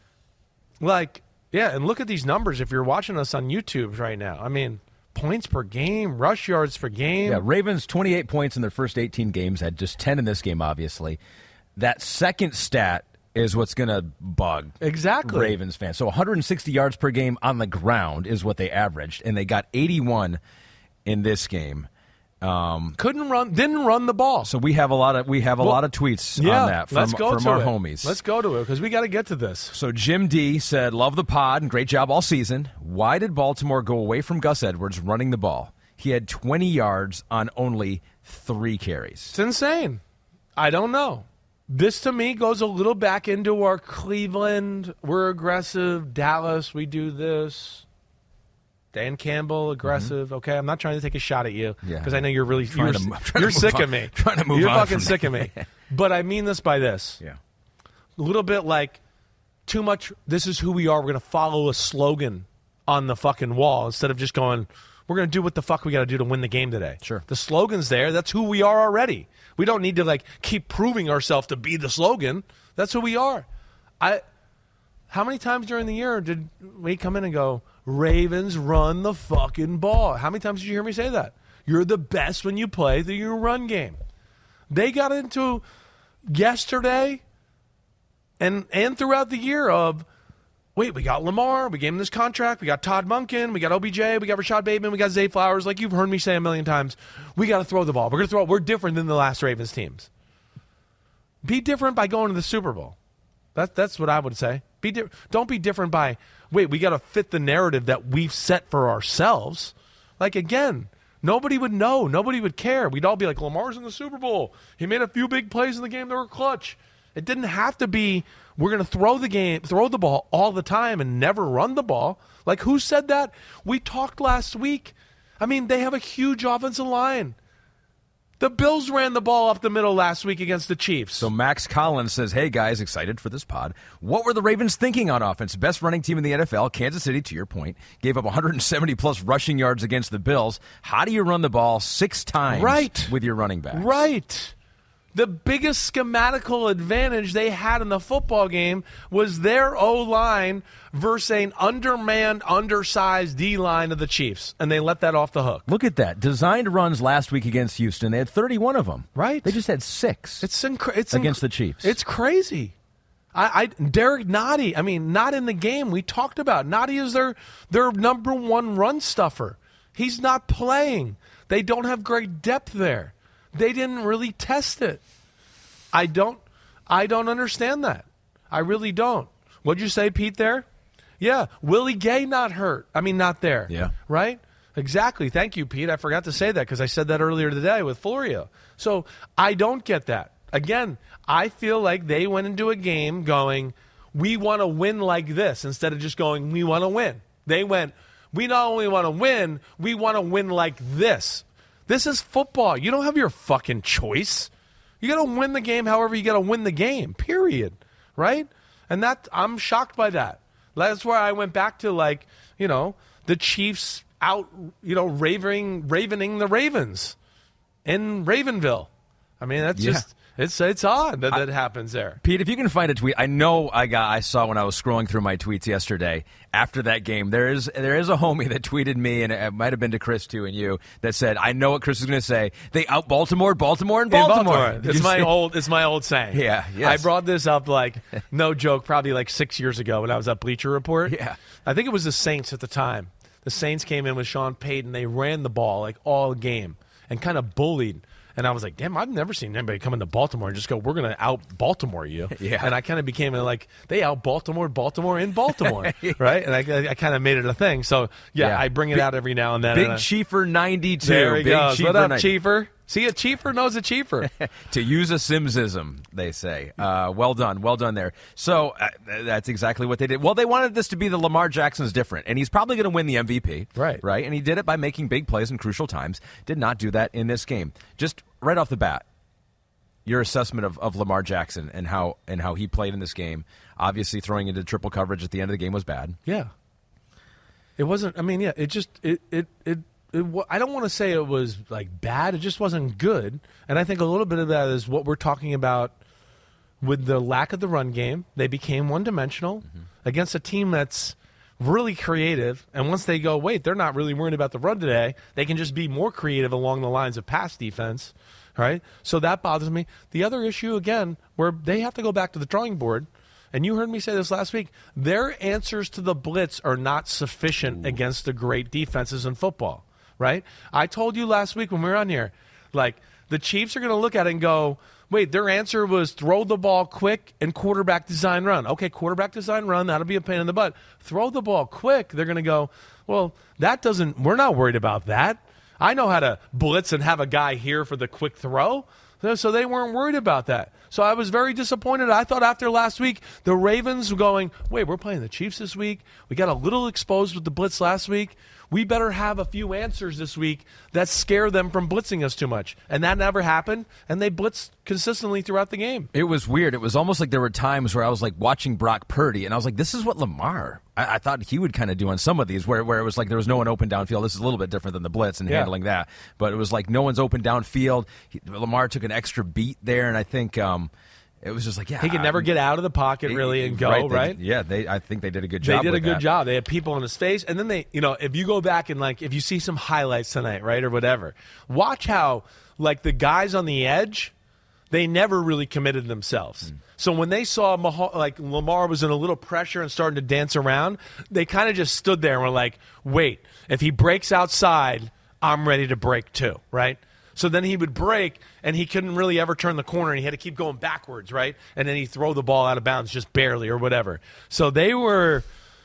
and look at these numbers if you're watching us on YouTube right now. I mean, points per game, rush yards per game.
Yeah, Ravens, 28 points in their first 18 games, had just 10 in this game, obviously. That second stat is what's going to bug Ravens fans. So 160 yards per game on the ground is what they averaged, and they got 81 in this game.
Didn't run the ball.
So we have a lot of tweets on that from our homies.
Let's go to it because we got to get to this.
So Jim D said, "Love the pod and great job all season. Why did Baltimore go away from Gus Edwards running the ball? He had 20 yards on only 3 carries.
It's insane. I don't know. This to me goes a little back into our Cleveland. We're aggressive. Dallas, we do this. Dan Campbell, aggressive. Okay, I'm not trying to take a shot at you because I know you're really you're sick of me.
Trying to move
you're
on. You're
fucking sick of me. But I mean this by this.
Yeah,
a little bit like too much. This is who we are. We're going to follow a slogan on the fucking wall instead of just going. We're going to do what the fuck we got to do to win the game today.
Sure,
the slogan's there. That's who we are already. We don't need to keep proving ourselves to be the slogan. That's who we are. How many times during the year did we come in and go, Ravens run the fucking ball? How many times did you hear me say that? You're the best when you play your run game. They got into yesterday and throughout the year of, wait, we got Lamar, we gave him this contract, we got Todd Monken, we got OBJ, we got Rashad Bateman, we got Zay Flowers. Like you've heard me say a million times, we got to throw the ball. We're different than the last Ravens teams. Be different by going to the Super Bowl. That's what I would say. Don't be different by, wait, we got to fit the narrative that we've set for ourselves. Again, nobody would know. Nobody would care. We'd all be like, Lamar's in the Super Bowl. He made a few big plays in the game that were clutch. It didn't have to be, we're going to throw the ball all the time and never run the ball. Who said that? We talked last week. I mean, they have a huge offensive line. The Bills ran the ball up the middle last week against the Chiefs.
So Max Collins says, hey, guys, excited for this pod. What were the Ravens thinking on offense? Best running team in the NFL, Kansas City, to your point, gave up 170-plus rushing yards against the Bills. How do you run the ball 6 times with your running backs?
Right. The biggest schematical advantage they had in the football game was their O-line versus an undermanned, undersized D-line of the Chiefs, and they let that off the hook.
Look at that. Designed runs last week against Houston. They had 31 of them.
Right.
They just had 6
it's
against the Chiefs.
It's crazy. Derek Nottie, not in the game. We talked about Nottie is their number one run stuffer. He's not playing. They don't have great depth there. They didn't really test it. I don't understand that. I really don't. What'd you say, Pete, there? Yeah, Willie Gay not there.
Yeah.
Right? Exactly. Thank you, Pete. I forgot to say that because I said that earlier today with Florio. So I don't get that. Again, I feel like they went into a game going, we want to win like this instead of just going, we want to win. They went, we not only want to win, we want to win like this. This is football. You don't have your fucking choice. You got to win the game however you got to win the game, period. Right? And I'm shocked by that. That's where I went back to, the Chiefs out, ravening the Ravens in Ravenville. That's just... It's odd that happens there.
Pete, if you can find a tweet, I know I saw when I was scrolling through my tweets yesterday after that game. There is a homie that tweeted me, and it might have been to Chris too and you, that said, I know what Chris is going to say. They out Baltimore.
It's my old saying.
Yeah. Yes.
I brought this up no joke, probably 6 years ago when I was at Bleacher Report.
Yeah.
I think it was the Saints at the time. The Saints came in with Sean Payton. They ran the ball all game and kind of bullied. And I was like, damn, I've never seen anybody come into Baltimore and just go, we're going to out-Baltimore you.
Yeah.
And I kind of became they out-Baltimore in Baltimore, right? And I kind of made it a thing. So, I bring it out every now and then.
Big Chiefer 92.
There he goes. What up,
90.
Chiefer? See, a Chiefer knows a Chiefer.
To use a Simsism, they say. Well done there. So that's exactly what they did. Well, they wanted this to be the Lamar Jackson's different, and he's probably going to win the MVP. Right? And he did it by making big plays in crucial times. Did not do that in this game. Just right off the bat, your assessment of Lamar Jackson and how he played in this game. Obviously, throwing into triple coverage at the end of the game was bad.
Yeah. It wasn't. I mean, yeah. It just I don't want to say it was like bad. It just wasn't good. And I think a little bit of that is what we're talking about with the lack of the run game. They became one-dimensional against a team that's really creative. And once they go, wait, they're not really worried about the run today. They can just be more creative along the lines of pass defense, right? So that bothers me. The other issue, again, where they have to go back to the drawing board, and you heard me say this last week, their answers to the blitz are not sufficient against the great defenses in football, right? I told you last week when we were on here, like, the Chiefs are going to look at it and go, wait, their answer was throw the ball quick and quarterback design run. Okay, quarterback design run, that'll be a pain in the butt. Throw the ball quick, they're going to go, well, we're not worried about that. I know how to blitz and have a guy here for the quick throw. So they weren't worried about that. So I was very disappointed. I thought after last week, the Ravens were going, wait, we're playing the Chiefs this week. We got a little exposed with the blitz last week. We better have a few answers this week that scare them from blitzing us too much. And that never happened, and they blitzed consistently throughout the game.
It was weird. It was almost like there were times where I was like watching Brock Purdy, and I was like, this is what Lamar, I thought he would kind of do on some of these, where it was like there was no one open downfield. This is a little bit different than the blitz and handling that. But it was like no one's open downfield. Lamar took an extra beat there, and I think it was just like,
he could never get out of the pocket really and go, right?
I think they did a good job.
They did a good job. They had people in his face. And then if you go back and, like, if you see some highlights tonight, right, or whatever, watch how, like, the guys on the edge, they never really committed themselves. So when they saw Lamar was in a little pressure and starting to dance around, they kind of just stood there and were like, wait, if he breaks outside, I'm ready to break too, right? So then he would break, and he couldn't really ever turn the corner, and he had to keep going backwards, right? And then he'd throw the ball out of bounds just barely or whatever. So they were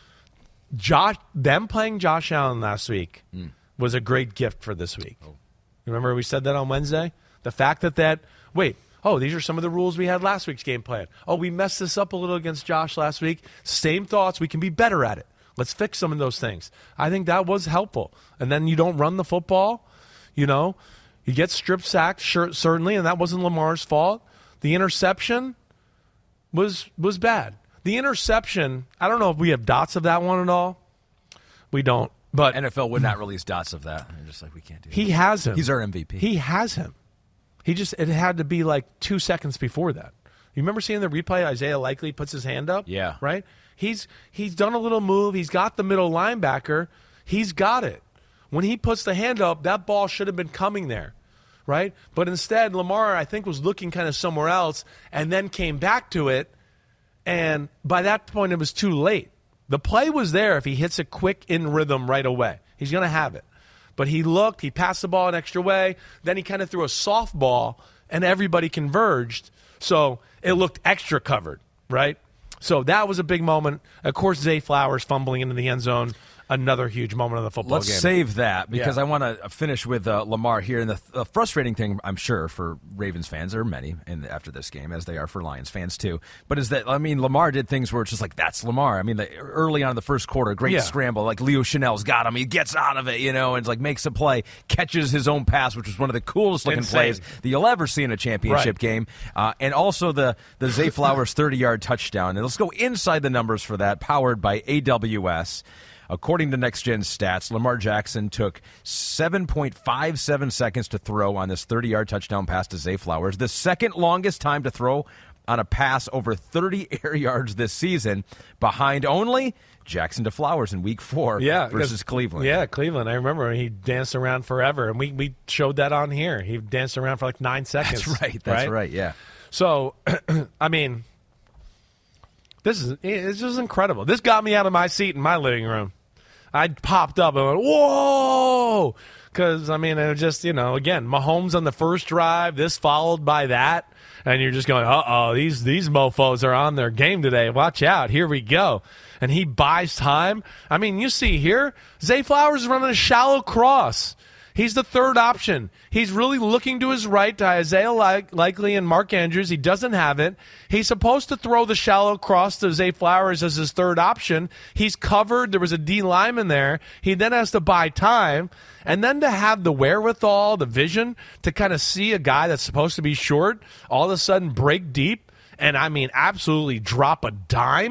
them playing Josh Allen last week was a great gift for this week. Remember we said that on Wednesday? The fact that these are some of the rules we had last week's game plan. Oh, we messed this up a little against Josh last week. Same thoughts. We can be better at it. Let's fix some of those things. I think that was helpful. And then you don't run the football, You get strip sacked, certainly, and that wasn't Lamar's fault. The interception was bad. The interception, I don't know if we have dots of that one at all. We don't. But
NFL would not release dots of that. They're just like, we can't do that.
He has him.
He's our MVP.
He has him. It had to be like 2 seconds before that. You remember seeing the replay? Isaiah Likely puts his hand up?
Yeah.
Right? He's done a little move. He's got the middle linebacker. He's got it. When he puts the hand up, that ball should have been coming there, right? But instead, Lamar, I think, was looking kind of somewhere else and then came back to it, and by that point, it was too late. The play was there if he hits it quick in rhythm right away. He's going to have it. But he looked, he passed the ball an extra way, then he kind of threw a softball, and everybody converged, so it looked extra covered, right? So that was a big moment. Of course, Zay Flowers fumbling into the end zone. Another huge moment of the football game.
Let's save that because I want to finish with Lamar here. And the frustrating thing, I'm sure, for Ravens fans, there are many after this game, as they are for Lions fans too, but is that, Lamar did things where it's just like, that's Lamar. Early on in the first quarter, great scramble, like Leo Chanel's got him. He gets out of it, and it's like makes a play, catches his own pass, which was one of the coolest looking plays that you'll ever see in a championship game. And also the Zay Flowers 30-yard touchdown. And let's go inside the numbers for that, powered by AWS. According to Next Gen Stats, Lamar Jackson took 7.57 seconds to throw on this 30-yard touchdown pass to Zay Flowers, the second longest time to throw on a pass over 30 air yards this season, behind only Jackson to Flowers in Week 4 versus Cleveland.
Yeah, Cleveland. I remember he danced around forever, and we showed that on here. He danced around for like 9 seconds.
That's right, yeah.
So, this is incredible. This got me out of my seat in my living room. I popped up and went, whoa! Because, it was just, again, Mahomes on the first drive, this followed by that, and you're just going, uh-oh, these mofos are on their game today. Watch out. Here we go. And he buys time. You see here, Zay Flowers is running a shallow cross. He's the third option. He's really looking to his right to Isaiah Likely and Mark Andrews. He doesn't have it. He's supposed to throw the shallow cross to Zay Flowers as his third option. He's covered. There was a D lineman there. He then has to buy time. And then to have the wherewithal, the vision, to kind of see a guy that's supposed to be short all of a sudden break deep and, absolutely drop a dime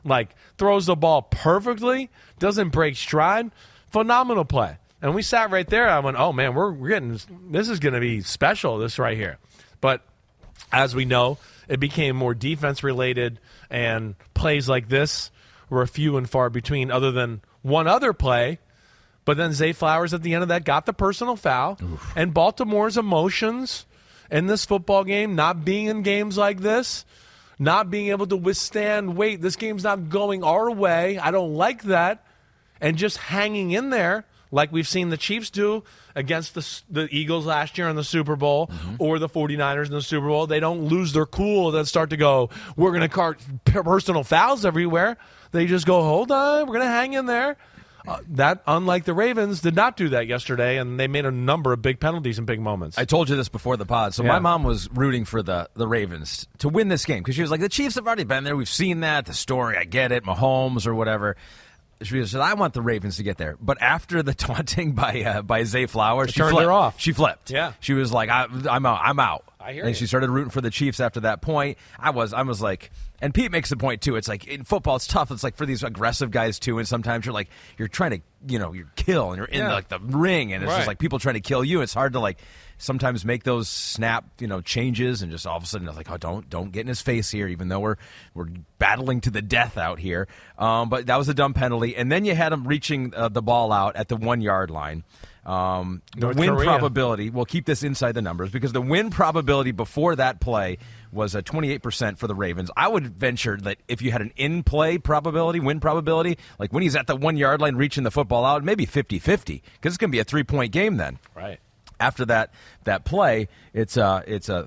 Like, throws the ball perfectly, doesn't break stride. Phenomenal play. And we sat right there. I went, oh, man, we're getting – this is going to be special, this right here. But as we know, it became more defense-related, and plays like this were few and far between other than one other play. But then Zay Flowers at the end of that got the personal foul. Oof. And Baltimore's emotions in this football game, not being in games like this, not being able to withstand, wait, this game's not going our way, I don't like that, and just hanging in there like we've seen the Chiefs do against the Eagles last year in the Super Bowl, or the 49ers in the Super Bowl. They don't lose their cool and then start to go, we're going to cart personal fouls everywhere. They just go, hold on, we're going to hang in there. That, unlike the Ravens, did not do that yesterday, and they made a number of big penalties and big moments.
I told you this before the pod. So my mom was rooting for the Ravens to win this game because she was like, the Chiefs have already been there. We've seen that, the story. I get it, Mahomes or whatever. She said, I want the Ravens to get there. But after the taunting by Zay Flowers, she
turned her off.
She flipped.
Yeah.
She was like, I'm out.
I hear
and
you.
She started rooting for the Chiefs after that point. I was like, and Pete makes the point too. It's like in football, it's tough. It's like for these aggressive guys too. And sometimes you're trying to, you're kill, and you're in like the ring, and it's just like people trying to kill you. It's hard to like sometimes make those snap, changes, and just all of a sudden it's like, oh, don't get in his face here, even though we're battling to the death out here. But that was a dumb penalty, and then you had him reaching the ball out at the 1 yard line. The win probability, we'll keep this inside the numbers, because the win probability before that play was 28% for the Ravens. I would venture that if you had an in-play probability, win probability, like when he's at the 1 yard line reaching the football out, maybe 50-50, because it's going to be a 3-point game then.
Right.
After that play, it's a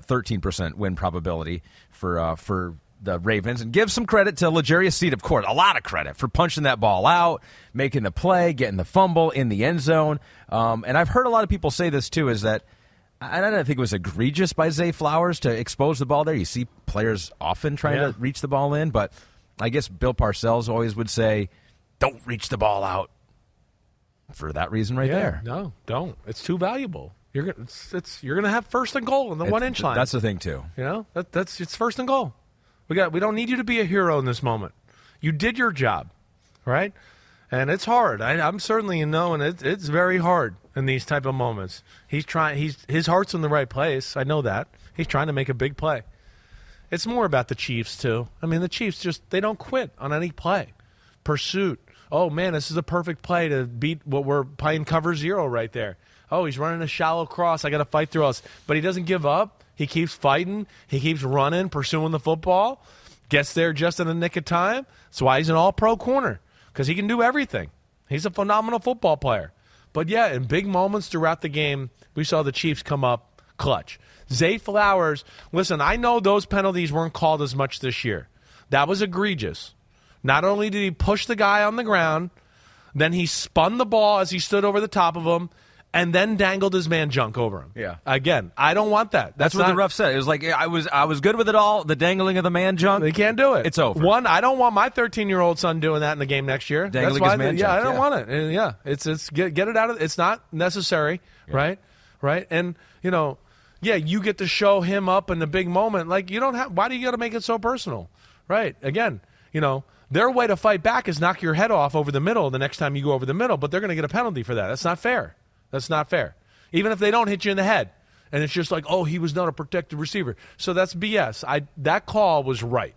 13% win probability for the Ravens. And give some credit to L'Jarius Sneed, of course, a lot of credit for punching that ball out, making the play, getting the fumble in the end zone. And I've heard a lot of people say this too, is that I don't think it was egregious by Zay Flowers to expose the ball there. You see players often trying to reach the ball in, but I guess Bill Parcells always would say, don't reach the ball out for that reason there.
No, don't. It's too valuable. You're going to have first and goal in the 1 inch line.
That's the thing too.
It's first and goal. We don't need you to be a hero in this moment. You did your job, right? And it's hard. I'm certainly knowing it's very hard in these type of moments. His heart's in the right place. I know that. He's trying to make a big play. It's more about the Chiefs too. I mean, the Chiefs they don't quit on any play. Pursuit. Oh man, this is a perfect play to beat what we're playing cover zero right there. Oh, he's running a shallow cross. I got to fight through us. But he doesn't give up. He keeps fighting. He keeps running, pursuing the football. Gets there just in the nick of time. That's why he's an all-pro corner, because he can do everything. He's a phenomenal football player. But, yeah, in big moments throughout the game, we saw the Chiefs come up clutch. Zay Flowers, listen, I know those penalties weren't called as much this year. That was egregious. Not only did he push the guy on the ground, then he spun the ball as he stood over the top of him, and then dangled his man junk over him.
Yeah.
Again, I don't want that.
That's what the ref said. It was like, I was good with it all, the dangling of the man junk.
They can't do it.
It's over.
One, I don't want my 13-year-old son doing that in the game next year.
Dangling his man junk.
I don't want it. And it's get it out of. It's not necessary, right? And you get to show him up in the big moment. Like, you don't have. Why do you got to make it so personal, right? Again, their way to fight back is knock your head off over the middle the next time you go over the middle, but they're going to get a penalty for that. That's not fair. That's not fair. Even if they don't hit you in the head. And it's just like, oh, he was not a protected receiver. So that's BS. That call was right?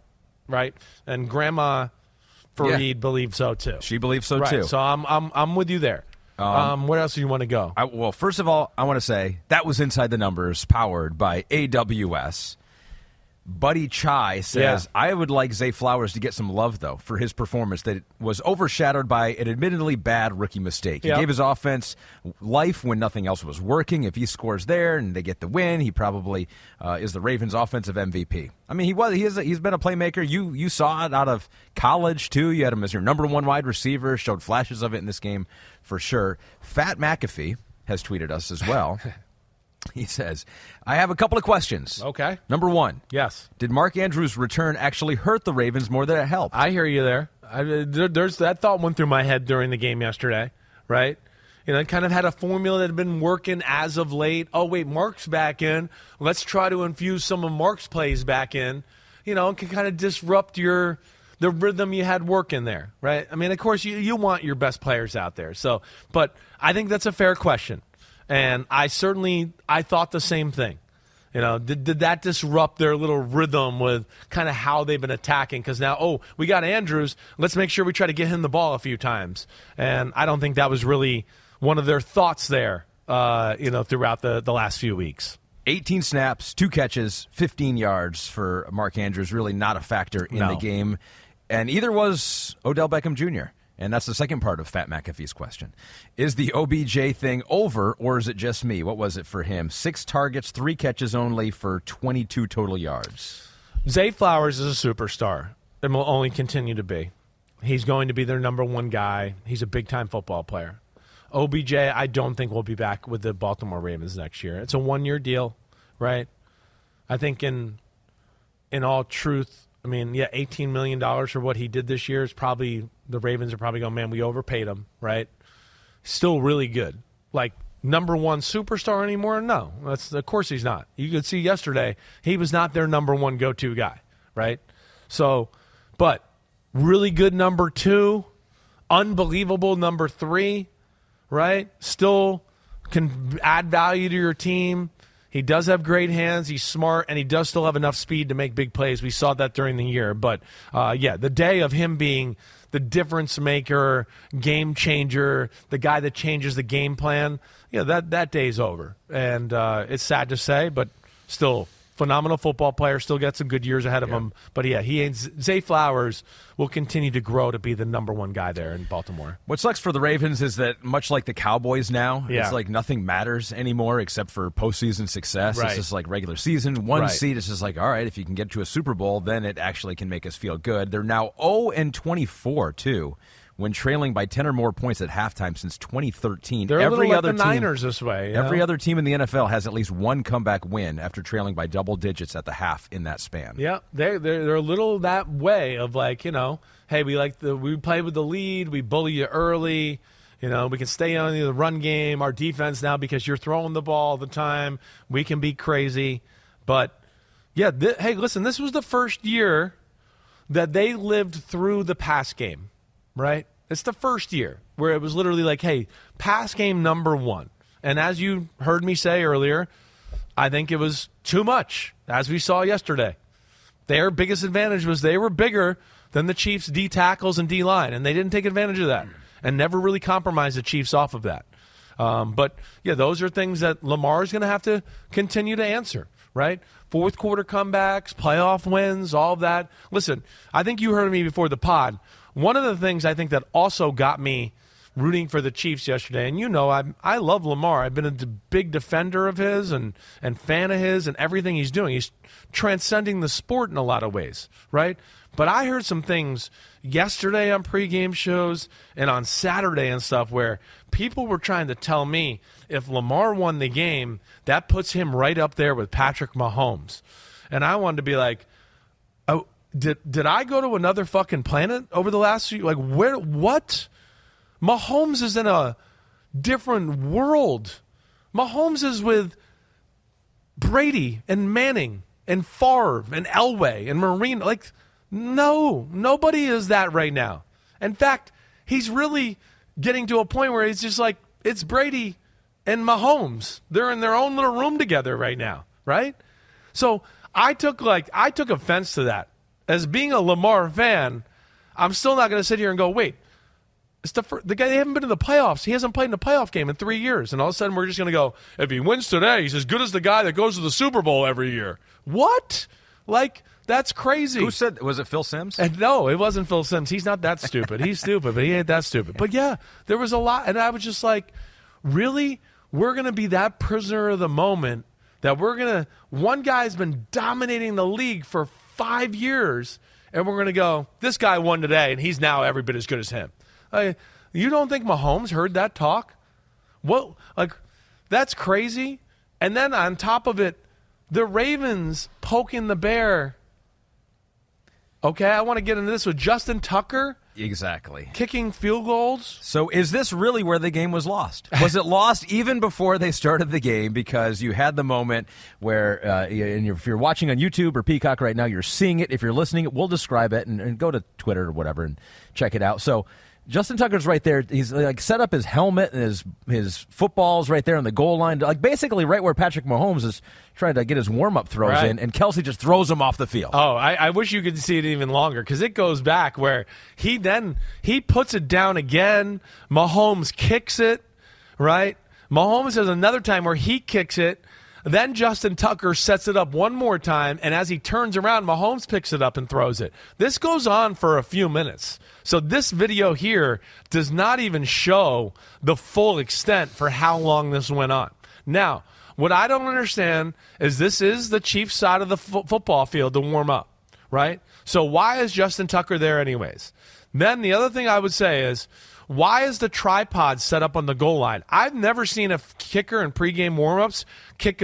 And Grandma Fareed believed so too.
She believes so too.
So I'm with you there. Where else do you want to go?
Well, first of all, I want to say that was Inside the Numbers, powered by AWS. Buddy Chai says, I would like Zay Flowers to get some love, though, for his performance that was overshadowed by an admittedly bad rookie mistake. He gave his offense life when nothing else was working. If he scores there and they get the win, he probably is the Ravens' offensive MVP. I mean, he's been a playmaker. You saw it out of college, too. You had him as your number one wide receiver, showed flashes of it in this game for sure. Fat McAfee has tweeted us as well. He says, I have a couple of questions.
Okay.
Number one.
Yes.
Did Mark Andrews' return actually hurt the Ravens more than it helped?
I hear you there. There's that thought went through my head during the game yesterday, right? I kind of had a formula that had been working as of late. Oh, wait, Mark's back in. Let's try to infuse some of Mark's plays back in. It can kind of disrupt the the rhythm you had working there, right? I mean, of course, you want your best players out there. So, but I think that's a fair question. And I thought the same thing. You know, did that disrupt their little rhythm with kind of how they've been attacking? Because now, we got Andrews. Let's make sure we try to get him the ball a few times. And I don't think that was really one of their thoughts there, throughout the last few weeks.
18 snaps, 2 catches, 15 yards for Mark Andrews. Really not a factor in the game. And either was Odell Beckham Jr., and that's the second part of Fat McAfee's question. Is the OBJ thing over, or is it just me? What was it for him? 6 targets, 3 catches only for 22 total yards.
Zay Flowers is a superstar and will only continue to be. He's going to be their number one guy. He's a big-time football player. OBJ, I don't think will be back with the Baltimore Ravens next year. It's a 1-year deal, right? I think in all truth, I mean, $18 million for what he did this year is probably – the Ravens are probably going, man, we overpaid him, right? Still really good. Like, number one superstar anymore? No. Of course he's not. You could see yesterday he was not their number one go-to guy, right? So, but really good number 2, unbelievable number 3, right? Still can add value to your team. He does have great hands. He's smart, and he does still have enough speed to make big plays. We saw that during the year. But, the day of him being the difference maker, game changer, the guy that changes the game plan, that day's over. And it's sad to say, but still phenomenal football player, still got some good years ahead of him. But, Zay Flowers will continue to grow to be the number one guy there in Baltimore.
What sucks for the Ravens is that much like the Cowboys now, it's like nothing matters anymore except for postseason success. Right. It's just like regular season. One seed is just like, all right, if you can get to a Super Bowl, then it actually can make us feel good. They're now 0-24, too, when trailing by 10 or more points at halftime since 2013.
They're every other the Niners this way.
Every other team in the NFL has at least one comeback win after trailing by double digits at the half in that span.
Yeah, they're a little that way of like, hey, we play with the lead, we bully you early, we can stay on the run game. Our defense now, because you're throwing the ball all the time, we can be crazy. But hey, listen, this was the first year that they lived through the pass game. Right? It's the first year where it was literally like, hey, pass game number 1. And as you heard me say earlier, I think it was too much, as we saw yesterday. Their biggest advantage was they were bigger than the Chiefs' D tackles and D line, and they didn't take advantage of that and never really compromised the Chiefs off of that. But those are things that Lamar is going to have to continue to answer, right? Fourth quarter comebacks, playoff wins, all of that. Listen, I think you heard me before the pod. One of the things I think that also got me rooting for the Chiefs yesterday, and I love Lamar. I've been a big defender of his and fan of his and everything he's doing. He's transcending the sport in a lot of ways, right? But I heard some things yesterday on pregame shows and on Saturday and stuff where people were trying to tell me if Lamar won the game, that puts him right up there with Patrick Mahomes. And I wanted to be like, oh, did I go to another fucking planet over the last few? Like, where? What? Mahomes is in a different world. Mahomes is with Brady and Manning and Favre and Elway and Marino. Like, no, nobody is that right now. In fact, he's really getting to a point where he's just like, it's Brady and Mahomes. They're in their own little room together right now, right? So I took offense to that. As being a Lamar fan, I'm still not going to sit here and go, wait, it's the guy, they haven't been in the playoffs. He hasn't played in a playoff game in 3 years. And all of a sudden we're just going to go, if he wins today, he's as good as the guy that goes to the Super Bowl every year. What? Like, that's crazy.
Who said, was it Phil Simms?
And no, it wasn't Phil Simms. He's not that stupid. He's stupid, but he ain't that stupid. But there was a lot. And I was just like, really? We're going to be that prisoner of the moment that one guy's been dominating the league for 5 years, and we're going to go, this guy won today, and he's now every bit as good as him. You don't think Mahomes heard that talk? What? Like, that's crazy. And then on top of it, the Ravens poking the bear. Okay, I want to get into this with Justin Tucker
Exactly.
Kicking field goals.
So is this really where the game was lost? Was it lost even before they started the game because you had the moment where, if you're watching on YouTube or Peacock right now, you're seeing it. If you're listening, we'll describe it and go to Twitter or whatever and check it out. So Justin Tucker's right there. He's like set up his helmet and his footballs right there on the goal line, like basically right where Patrick Mahomes is trying to get his warm-up throws in, and Kelce just throws him off the field.
Oh, I wish you could see it even longer because it goes back where he puts it down again. Mahomes kicks it, right? Mahomes has another time where he kicks it. Then Justin Tucker sets it up one more time, and as he turns around, Mahomes picks it up and throws it. This goes on for a few minutes. So this video here does not even show the full extent for how long this went on. Now, what I don't understand is this is the Chiefs' side of the football field to warm up, right? So why is Justin Tucker there anyways? Then the other thing I would say is, why is the tripod set up on the goal line? I've never seen a kicker in pregame warmups kick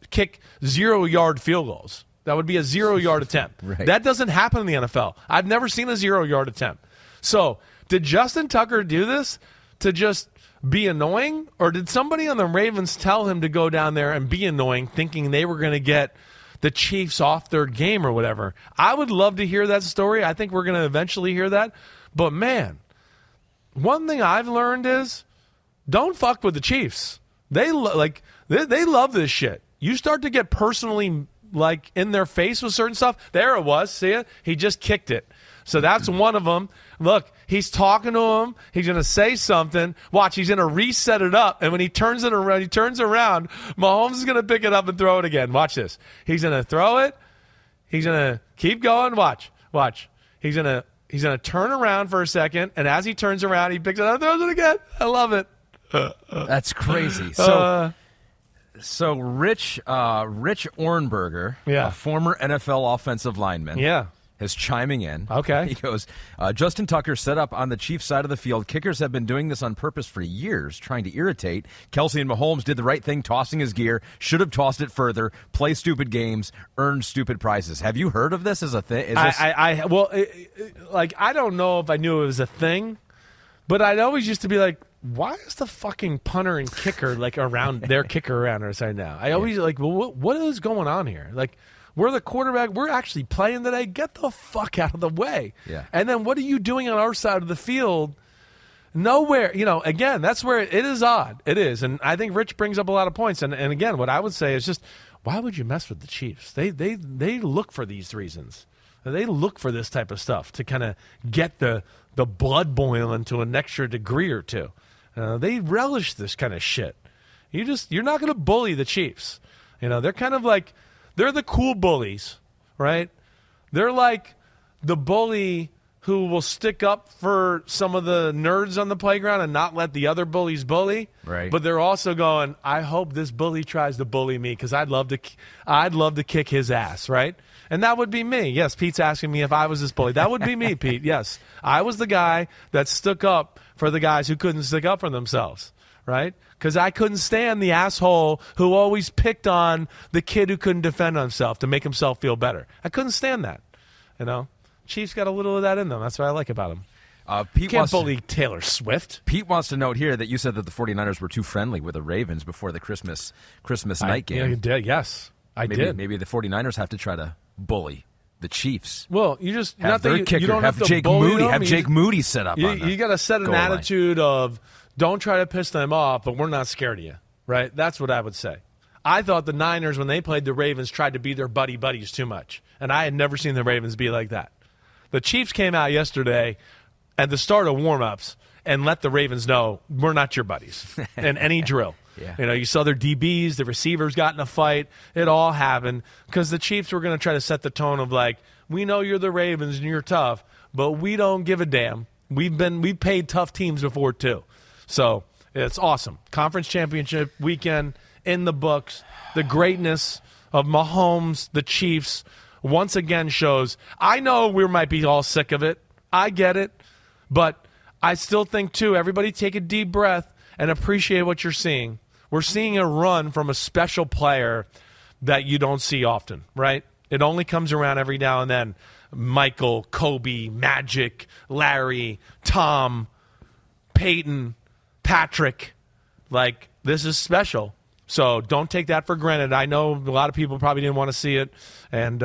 0-yard field goals. That would be a 0-yard attempt.
Right.
That doesn't happen in the NFL. I've never seen a 0-yard attempt. So did Justin Tucker do this to just be annoying? Or did somebody on the Ravens tell him to go down there and be annoying, thinking they were going to get the Chiefs off their game or whatever? I would love to hear that story. I think we're going to eventually hear that. But, man, one thing I've learned is don't fuck with the Chiefs. They love this shit. You start to get personally in their face with certain stuff. There it was. See it? He just kicked it. So that's one of them. Look, he's talking to him. He's going to say something. Watch, he's going to reset it up. And when he turns it around, Mahomes is going to pick it up and throw it again. Watch this. He's going to throw it. He's going to keep going. Watch. He's going to turn around for a second, and as he turns around, he picks it up and throws it again. I love it.
That's crazy. So Rich Ohrnberger, a former NFL offensive lineman, is chiming in.
Okay.
He goes, Justin Tucker set up on the Chiefs side of the field. Kickers have been doing this on purpose for years, trying to irritate. Kelce and Mahomes did the right thing, tossing his gear. Should have tossed it further. Play stupid games. Earn stupid prizes. Have you heard of this as a thing?
I don't know if I knew it was a thing, but I'd always used to be like, why is the fucking punter and kicker around their kicker around us right now? I always what is going on here? We're the quarterback. We're actually playing today. Get the fuck out of the way.
Yeah.
And then what are you doing on our side of the field? Nowhere. Again, that's where it is odd. It is. And I think Rich brings up a lot of points. And again, what I would say is just, why would you mess with the Chiefs? They look for these reasons. They look for this type of stuff to kind of get the blood boiling to an extra degree or two. They relish this kind of shit. You're not going to bully the Chiefs. They're kind of like, they're the cool bullies, right? They're like the bully who will stick up for some of the nerds on the playground and not let the other bullies bully.
Right.
But they're also going, I hope this bully tries to bully me because I'd love to kick his ass, right? And that would be me. Yes, Pete's asking me if I was this bully. That would be me, Pete. Yes. I was the guy that stuck up for the guys who couldn't stick up for themselves, right? Because I couldn't stand the asshole who always picked on the kid who couldn't defend himself to make himself feel better. I couldn't stand that. Chiefs got a little of that in them. That's what I like about them.
Pete
can't bully Taylor Swift.
Pete wants to note here that you said that the 49ers were too friendly with the Ravens before the Christmas night game.
Yeah, you did. Yes, I did.
Maybe the 49ers have to try to bully the Chiefs.
Well, you just
have their kicker. You don't have Jake Moody. Have Jake Moody set up.
You got to set an attitude of don't try to piss them off, but we're not scared of you. Right? That's what I would say. I thought the Niners, when they played the Ravens, tried to be their buddies too much, and I had never seen the Ravens be like that. The Chiefs came out yesterday at the start of warm-ups and let the Ravens know we're not your buddies in any drill.
Yeah.
You saw their DBs, the receivers got in a fight. It all happened because the Chiefs were going to try to set the tone of we know you're the Ravens and you're tough, but we don't give a damn. We've paid tough teams before too. So it's awesome. Conference championship weekend in the books. The greatness of Mahomes, the Chiefs, once again shows. I know we might be all sick of it. I get it. But I still think, too, everybody take a deep breath and appreciate what you're seeing. We're seeing a run from a special player that you don't see often, right? It only comes around every now and then. Michael, Kobe, Magic, Larry, Tom, Peyton, Patrick. Like, this is special. So don't take that for granted. I know a lot of people probably didn't want to see it. And,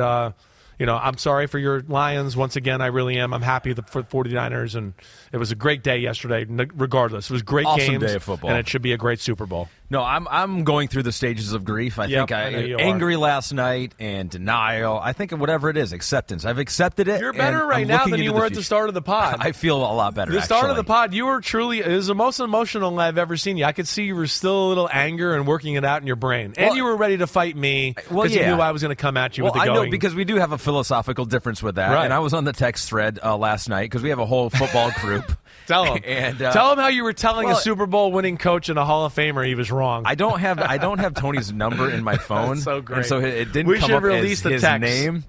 I'm sorry for your Lions. Once again, I really am. I'm happy for the 49ers. And it was a great day yesterday, regardless. It was great
awesome
games.
Day of football.
And it should be a great Super Bowl.
No, I'm going through the stages of grief. I think I angry last night and denial. I think whatever it is, acceptance. I've accepted it.
You're better right now than you were at the start of the pod.
I feel a lot better.
The start of the pod, you were truly, it was the most emotional I've ever seen you. I could see you were still a little anger and working it out in your brain. And you were ready to fight me because you knew I was going to come at you with the going.
I know, because we do have a philosophical difference with that. Right. And I was on the text thread last night because we have a whole football group.
Tell him. Tell him how you were telling a Super Bowl winning coach and a Hall of Famer he was wrong.
I don't have Tony's number in my phone.
That's so great.
And so it didn't come up as his name.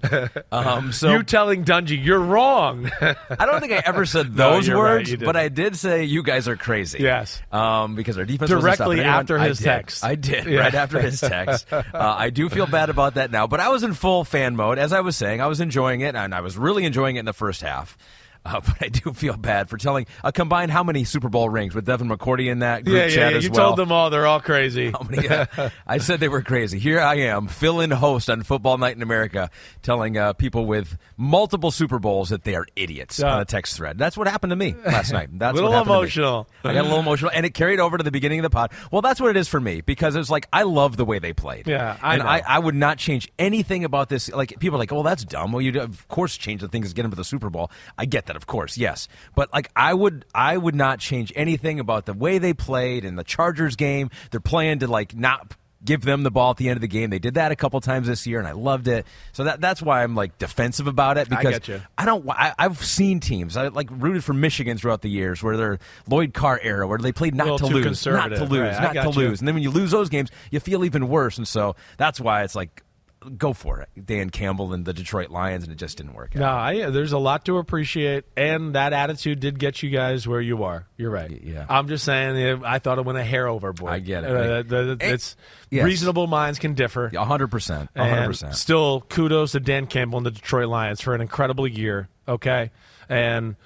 So
you telling Dungy, you're wrong.
I don't think I ever said those words,
right,
but I did say you guys are crazy.
Yes.
Because our defense
directly
wasn't
after his text.
I did, right after his text. I do feel bad about that now, but I was in full fan mode. As I was saying, I was enjoying it, and I was really enjoying it in the first half. But I do feel bad for telling a combined how many Super Bowl rings with Devin McCourty in that group chat as well.
You told them all. They're all crazy.
How many, I said they were crazy. Here I am, fill-in host on Football Night in America, telling people with multiple Super Bowls that they are idiots on a text thread. That's what happened to me last night. That's
what happened
emotional. To me. I got a little emotional, and it carried over to the beginning of the pod. Well, that's what it is for me, because it's like I love the way they played.
Yeah,
I would not change anything about this. Like, people are like, "Oh, that's dumb." Well, you of course change the things to get them to the Super Bowl. I get that, of course, yes. But like I would not change anything about the way they played in the Chargers game. They're playing to like not give them the ball at the end of the game. They did that a couple times this year, and I loved it. So that's why I'm like defensive about it, because
I get you.
I've seen teams. I like rooted for Michigan throughout the years where they're Lloyd Carr era, where they played not to lose, not to lose, not to lose. And then when you lose those games, you feel even worse. And so that's why it's like, go for it, Dan Campbell and the Detroit Lions, and it just didn't work out.
No, there's a lot to appreciate, and that attitude did get you guys where you are. You're right.
Yeah.
I'm just saying, I thought it went a hair overboard.
I get it.
It's reasonable minds can differ.
100%.
100%. Still, kudos to Dan Campbell and the Detroit Lions for an incredible year. Okay, and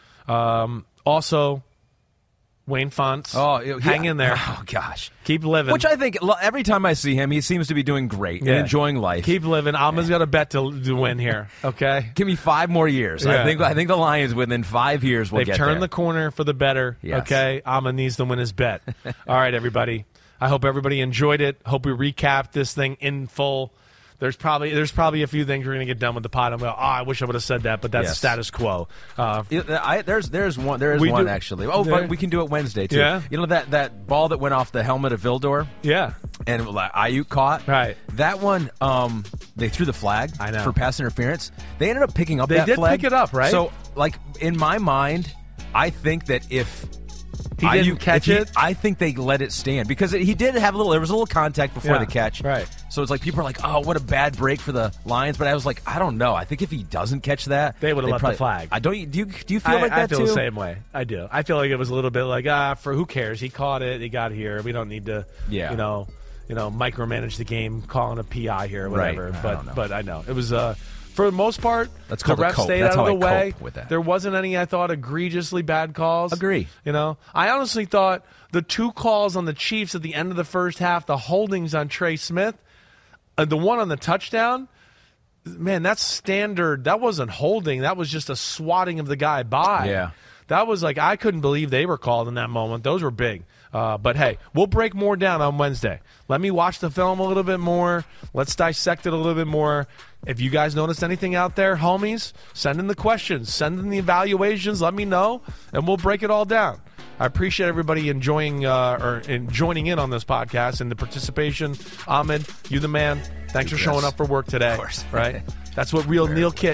also Wayne Fonts, hang in there.
Oh, gosh.
Keep living.
Which I think, every time I see him, he seems to be doing great and enjoying life.
Keep living. Alma's got a bet to win here, okay?
Give me 5 more years. Yeah. I think the Lions, within 5 years, will get there.
They've turned the corner for the better, okay? Alma needs to win his bet. All right, everybody. I hope everybody enjoyed it. Hope we recapped this thing in full. There's probably a few things we're going to get done with the pod. I'm going, I wish I would have said that, but that's status quo.
There's one actually. Oh, but we can do it Wednesday too.
Yeah.
You know that ball that went off the helmet of Vildor?
Yeah.
And Ayuk caught?
Right.
That one, they threw the flag for pass interference. They ended up picking up
that flag. They did pick it up, right?
So, like, in my mind, I think that if
he didn't catch it,
I think they let it stand, because he did have there was a little contact before the catch.
Right.
So it's like people are like, oh, what a bad break for the Lions. But I was like, I don't know. I think if he doesn't catch that,
they would have left the flag.
Do you feel like that too?
I feel the same way. I do. I feel like it was a little bit like, for who cares? He caught it. He got here. We don't need to, micromanage the game, calling a PI here or whatever.
Right.
But I know it was. For the most part, the refs stayed
out
of the way.
There
wasn't any, I thought, egregiously bad calls.
Agree.
I honestly thought the 2 calls on the Chiefs at the end of the first half, the holdings on Trey Smith, the one on the touchdown, man, that's standard. That wasn't holding. That was just a swatting of the guy by.
Yeah.
That was like, I couldn't believe they were called in that moment. Those were big. But, hey, we'll break more down on Wednesday. Let me watch the film a little bit more. Let's dissect it a little bit more. If you guys noticed anything out there, homies, send in the questions. Send in the evaluations. Let me know, and we'll break it all down. I appreciate everybody enjoying joining in on this podcast and the participation. Ahmed, you the man. Thanks for showing up for work today.
Of course.
Right? That's what real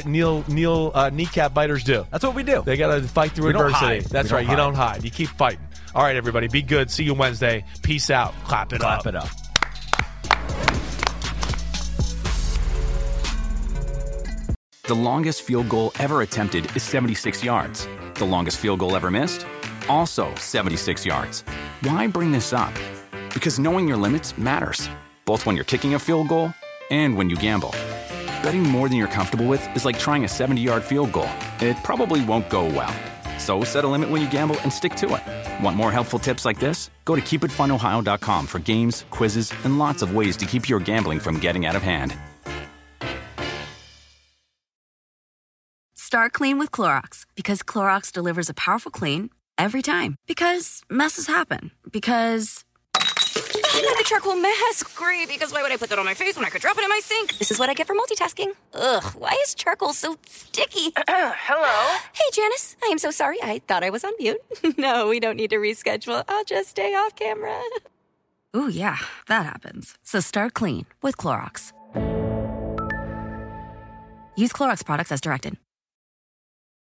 kneecap biters do.
That's what we do.
They got to fight through adversity. That's right. You don't hide. You keep fighting. All right, everybody. Be good. See you Wednesday. Peace out. Clap it up.
The longest field goal ever attempted is 76 yards. The longest field goal ever missed? Also 76 yards. Why bring this up? Because knowing your limits matters, both when you're kicking a field goal and when you gamble. Betting more than you're comfortable with is like trying a 70-yard field goal. It probably won't go well. So set a limit when you gamble and stick to it. Want more helpful tips like this? Go to keepitfunohio.com for games, quizzes, and lots of ways to keep your gambling from getting out of hand.
Start clean with Clorox, because Clorox delivers a powerful clean every time. Because messes happen. Because...
the charcoal mask. Great, because why would I put that on my face when I could drop it in my sink? This is what I get for multitasking. Ugh, why is charcoal so sticky?
Hello?
Hey, Janice. I am so sorry. I thought I was on mute. No, we don't need to reschedule. I'll just stay off camera.
Ooh, yeah, that happens. So start clean with Clorox. Use Clorox products as directed.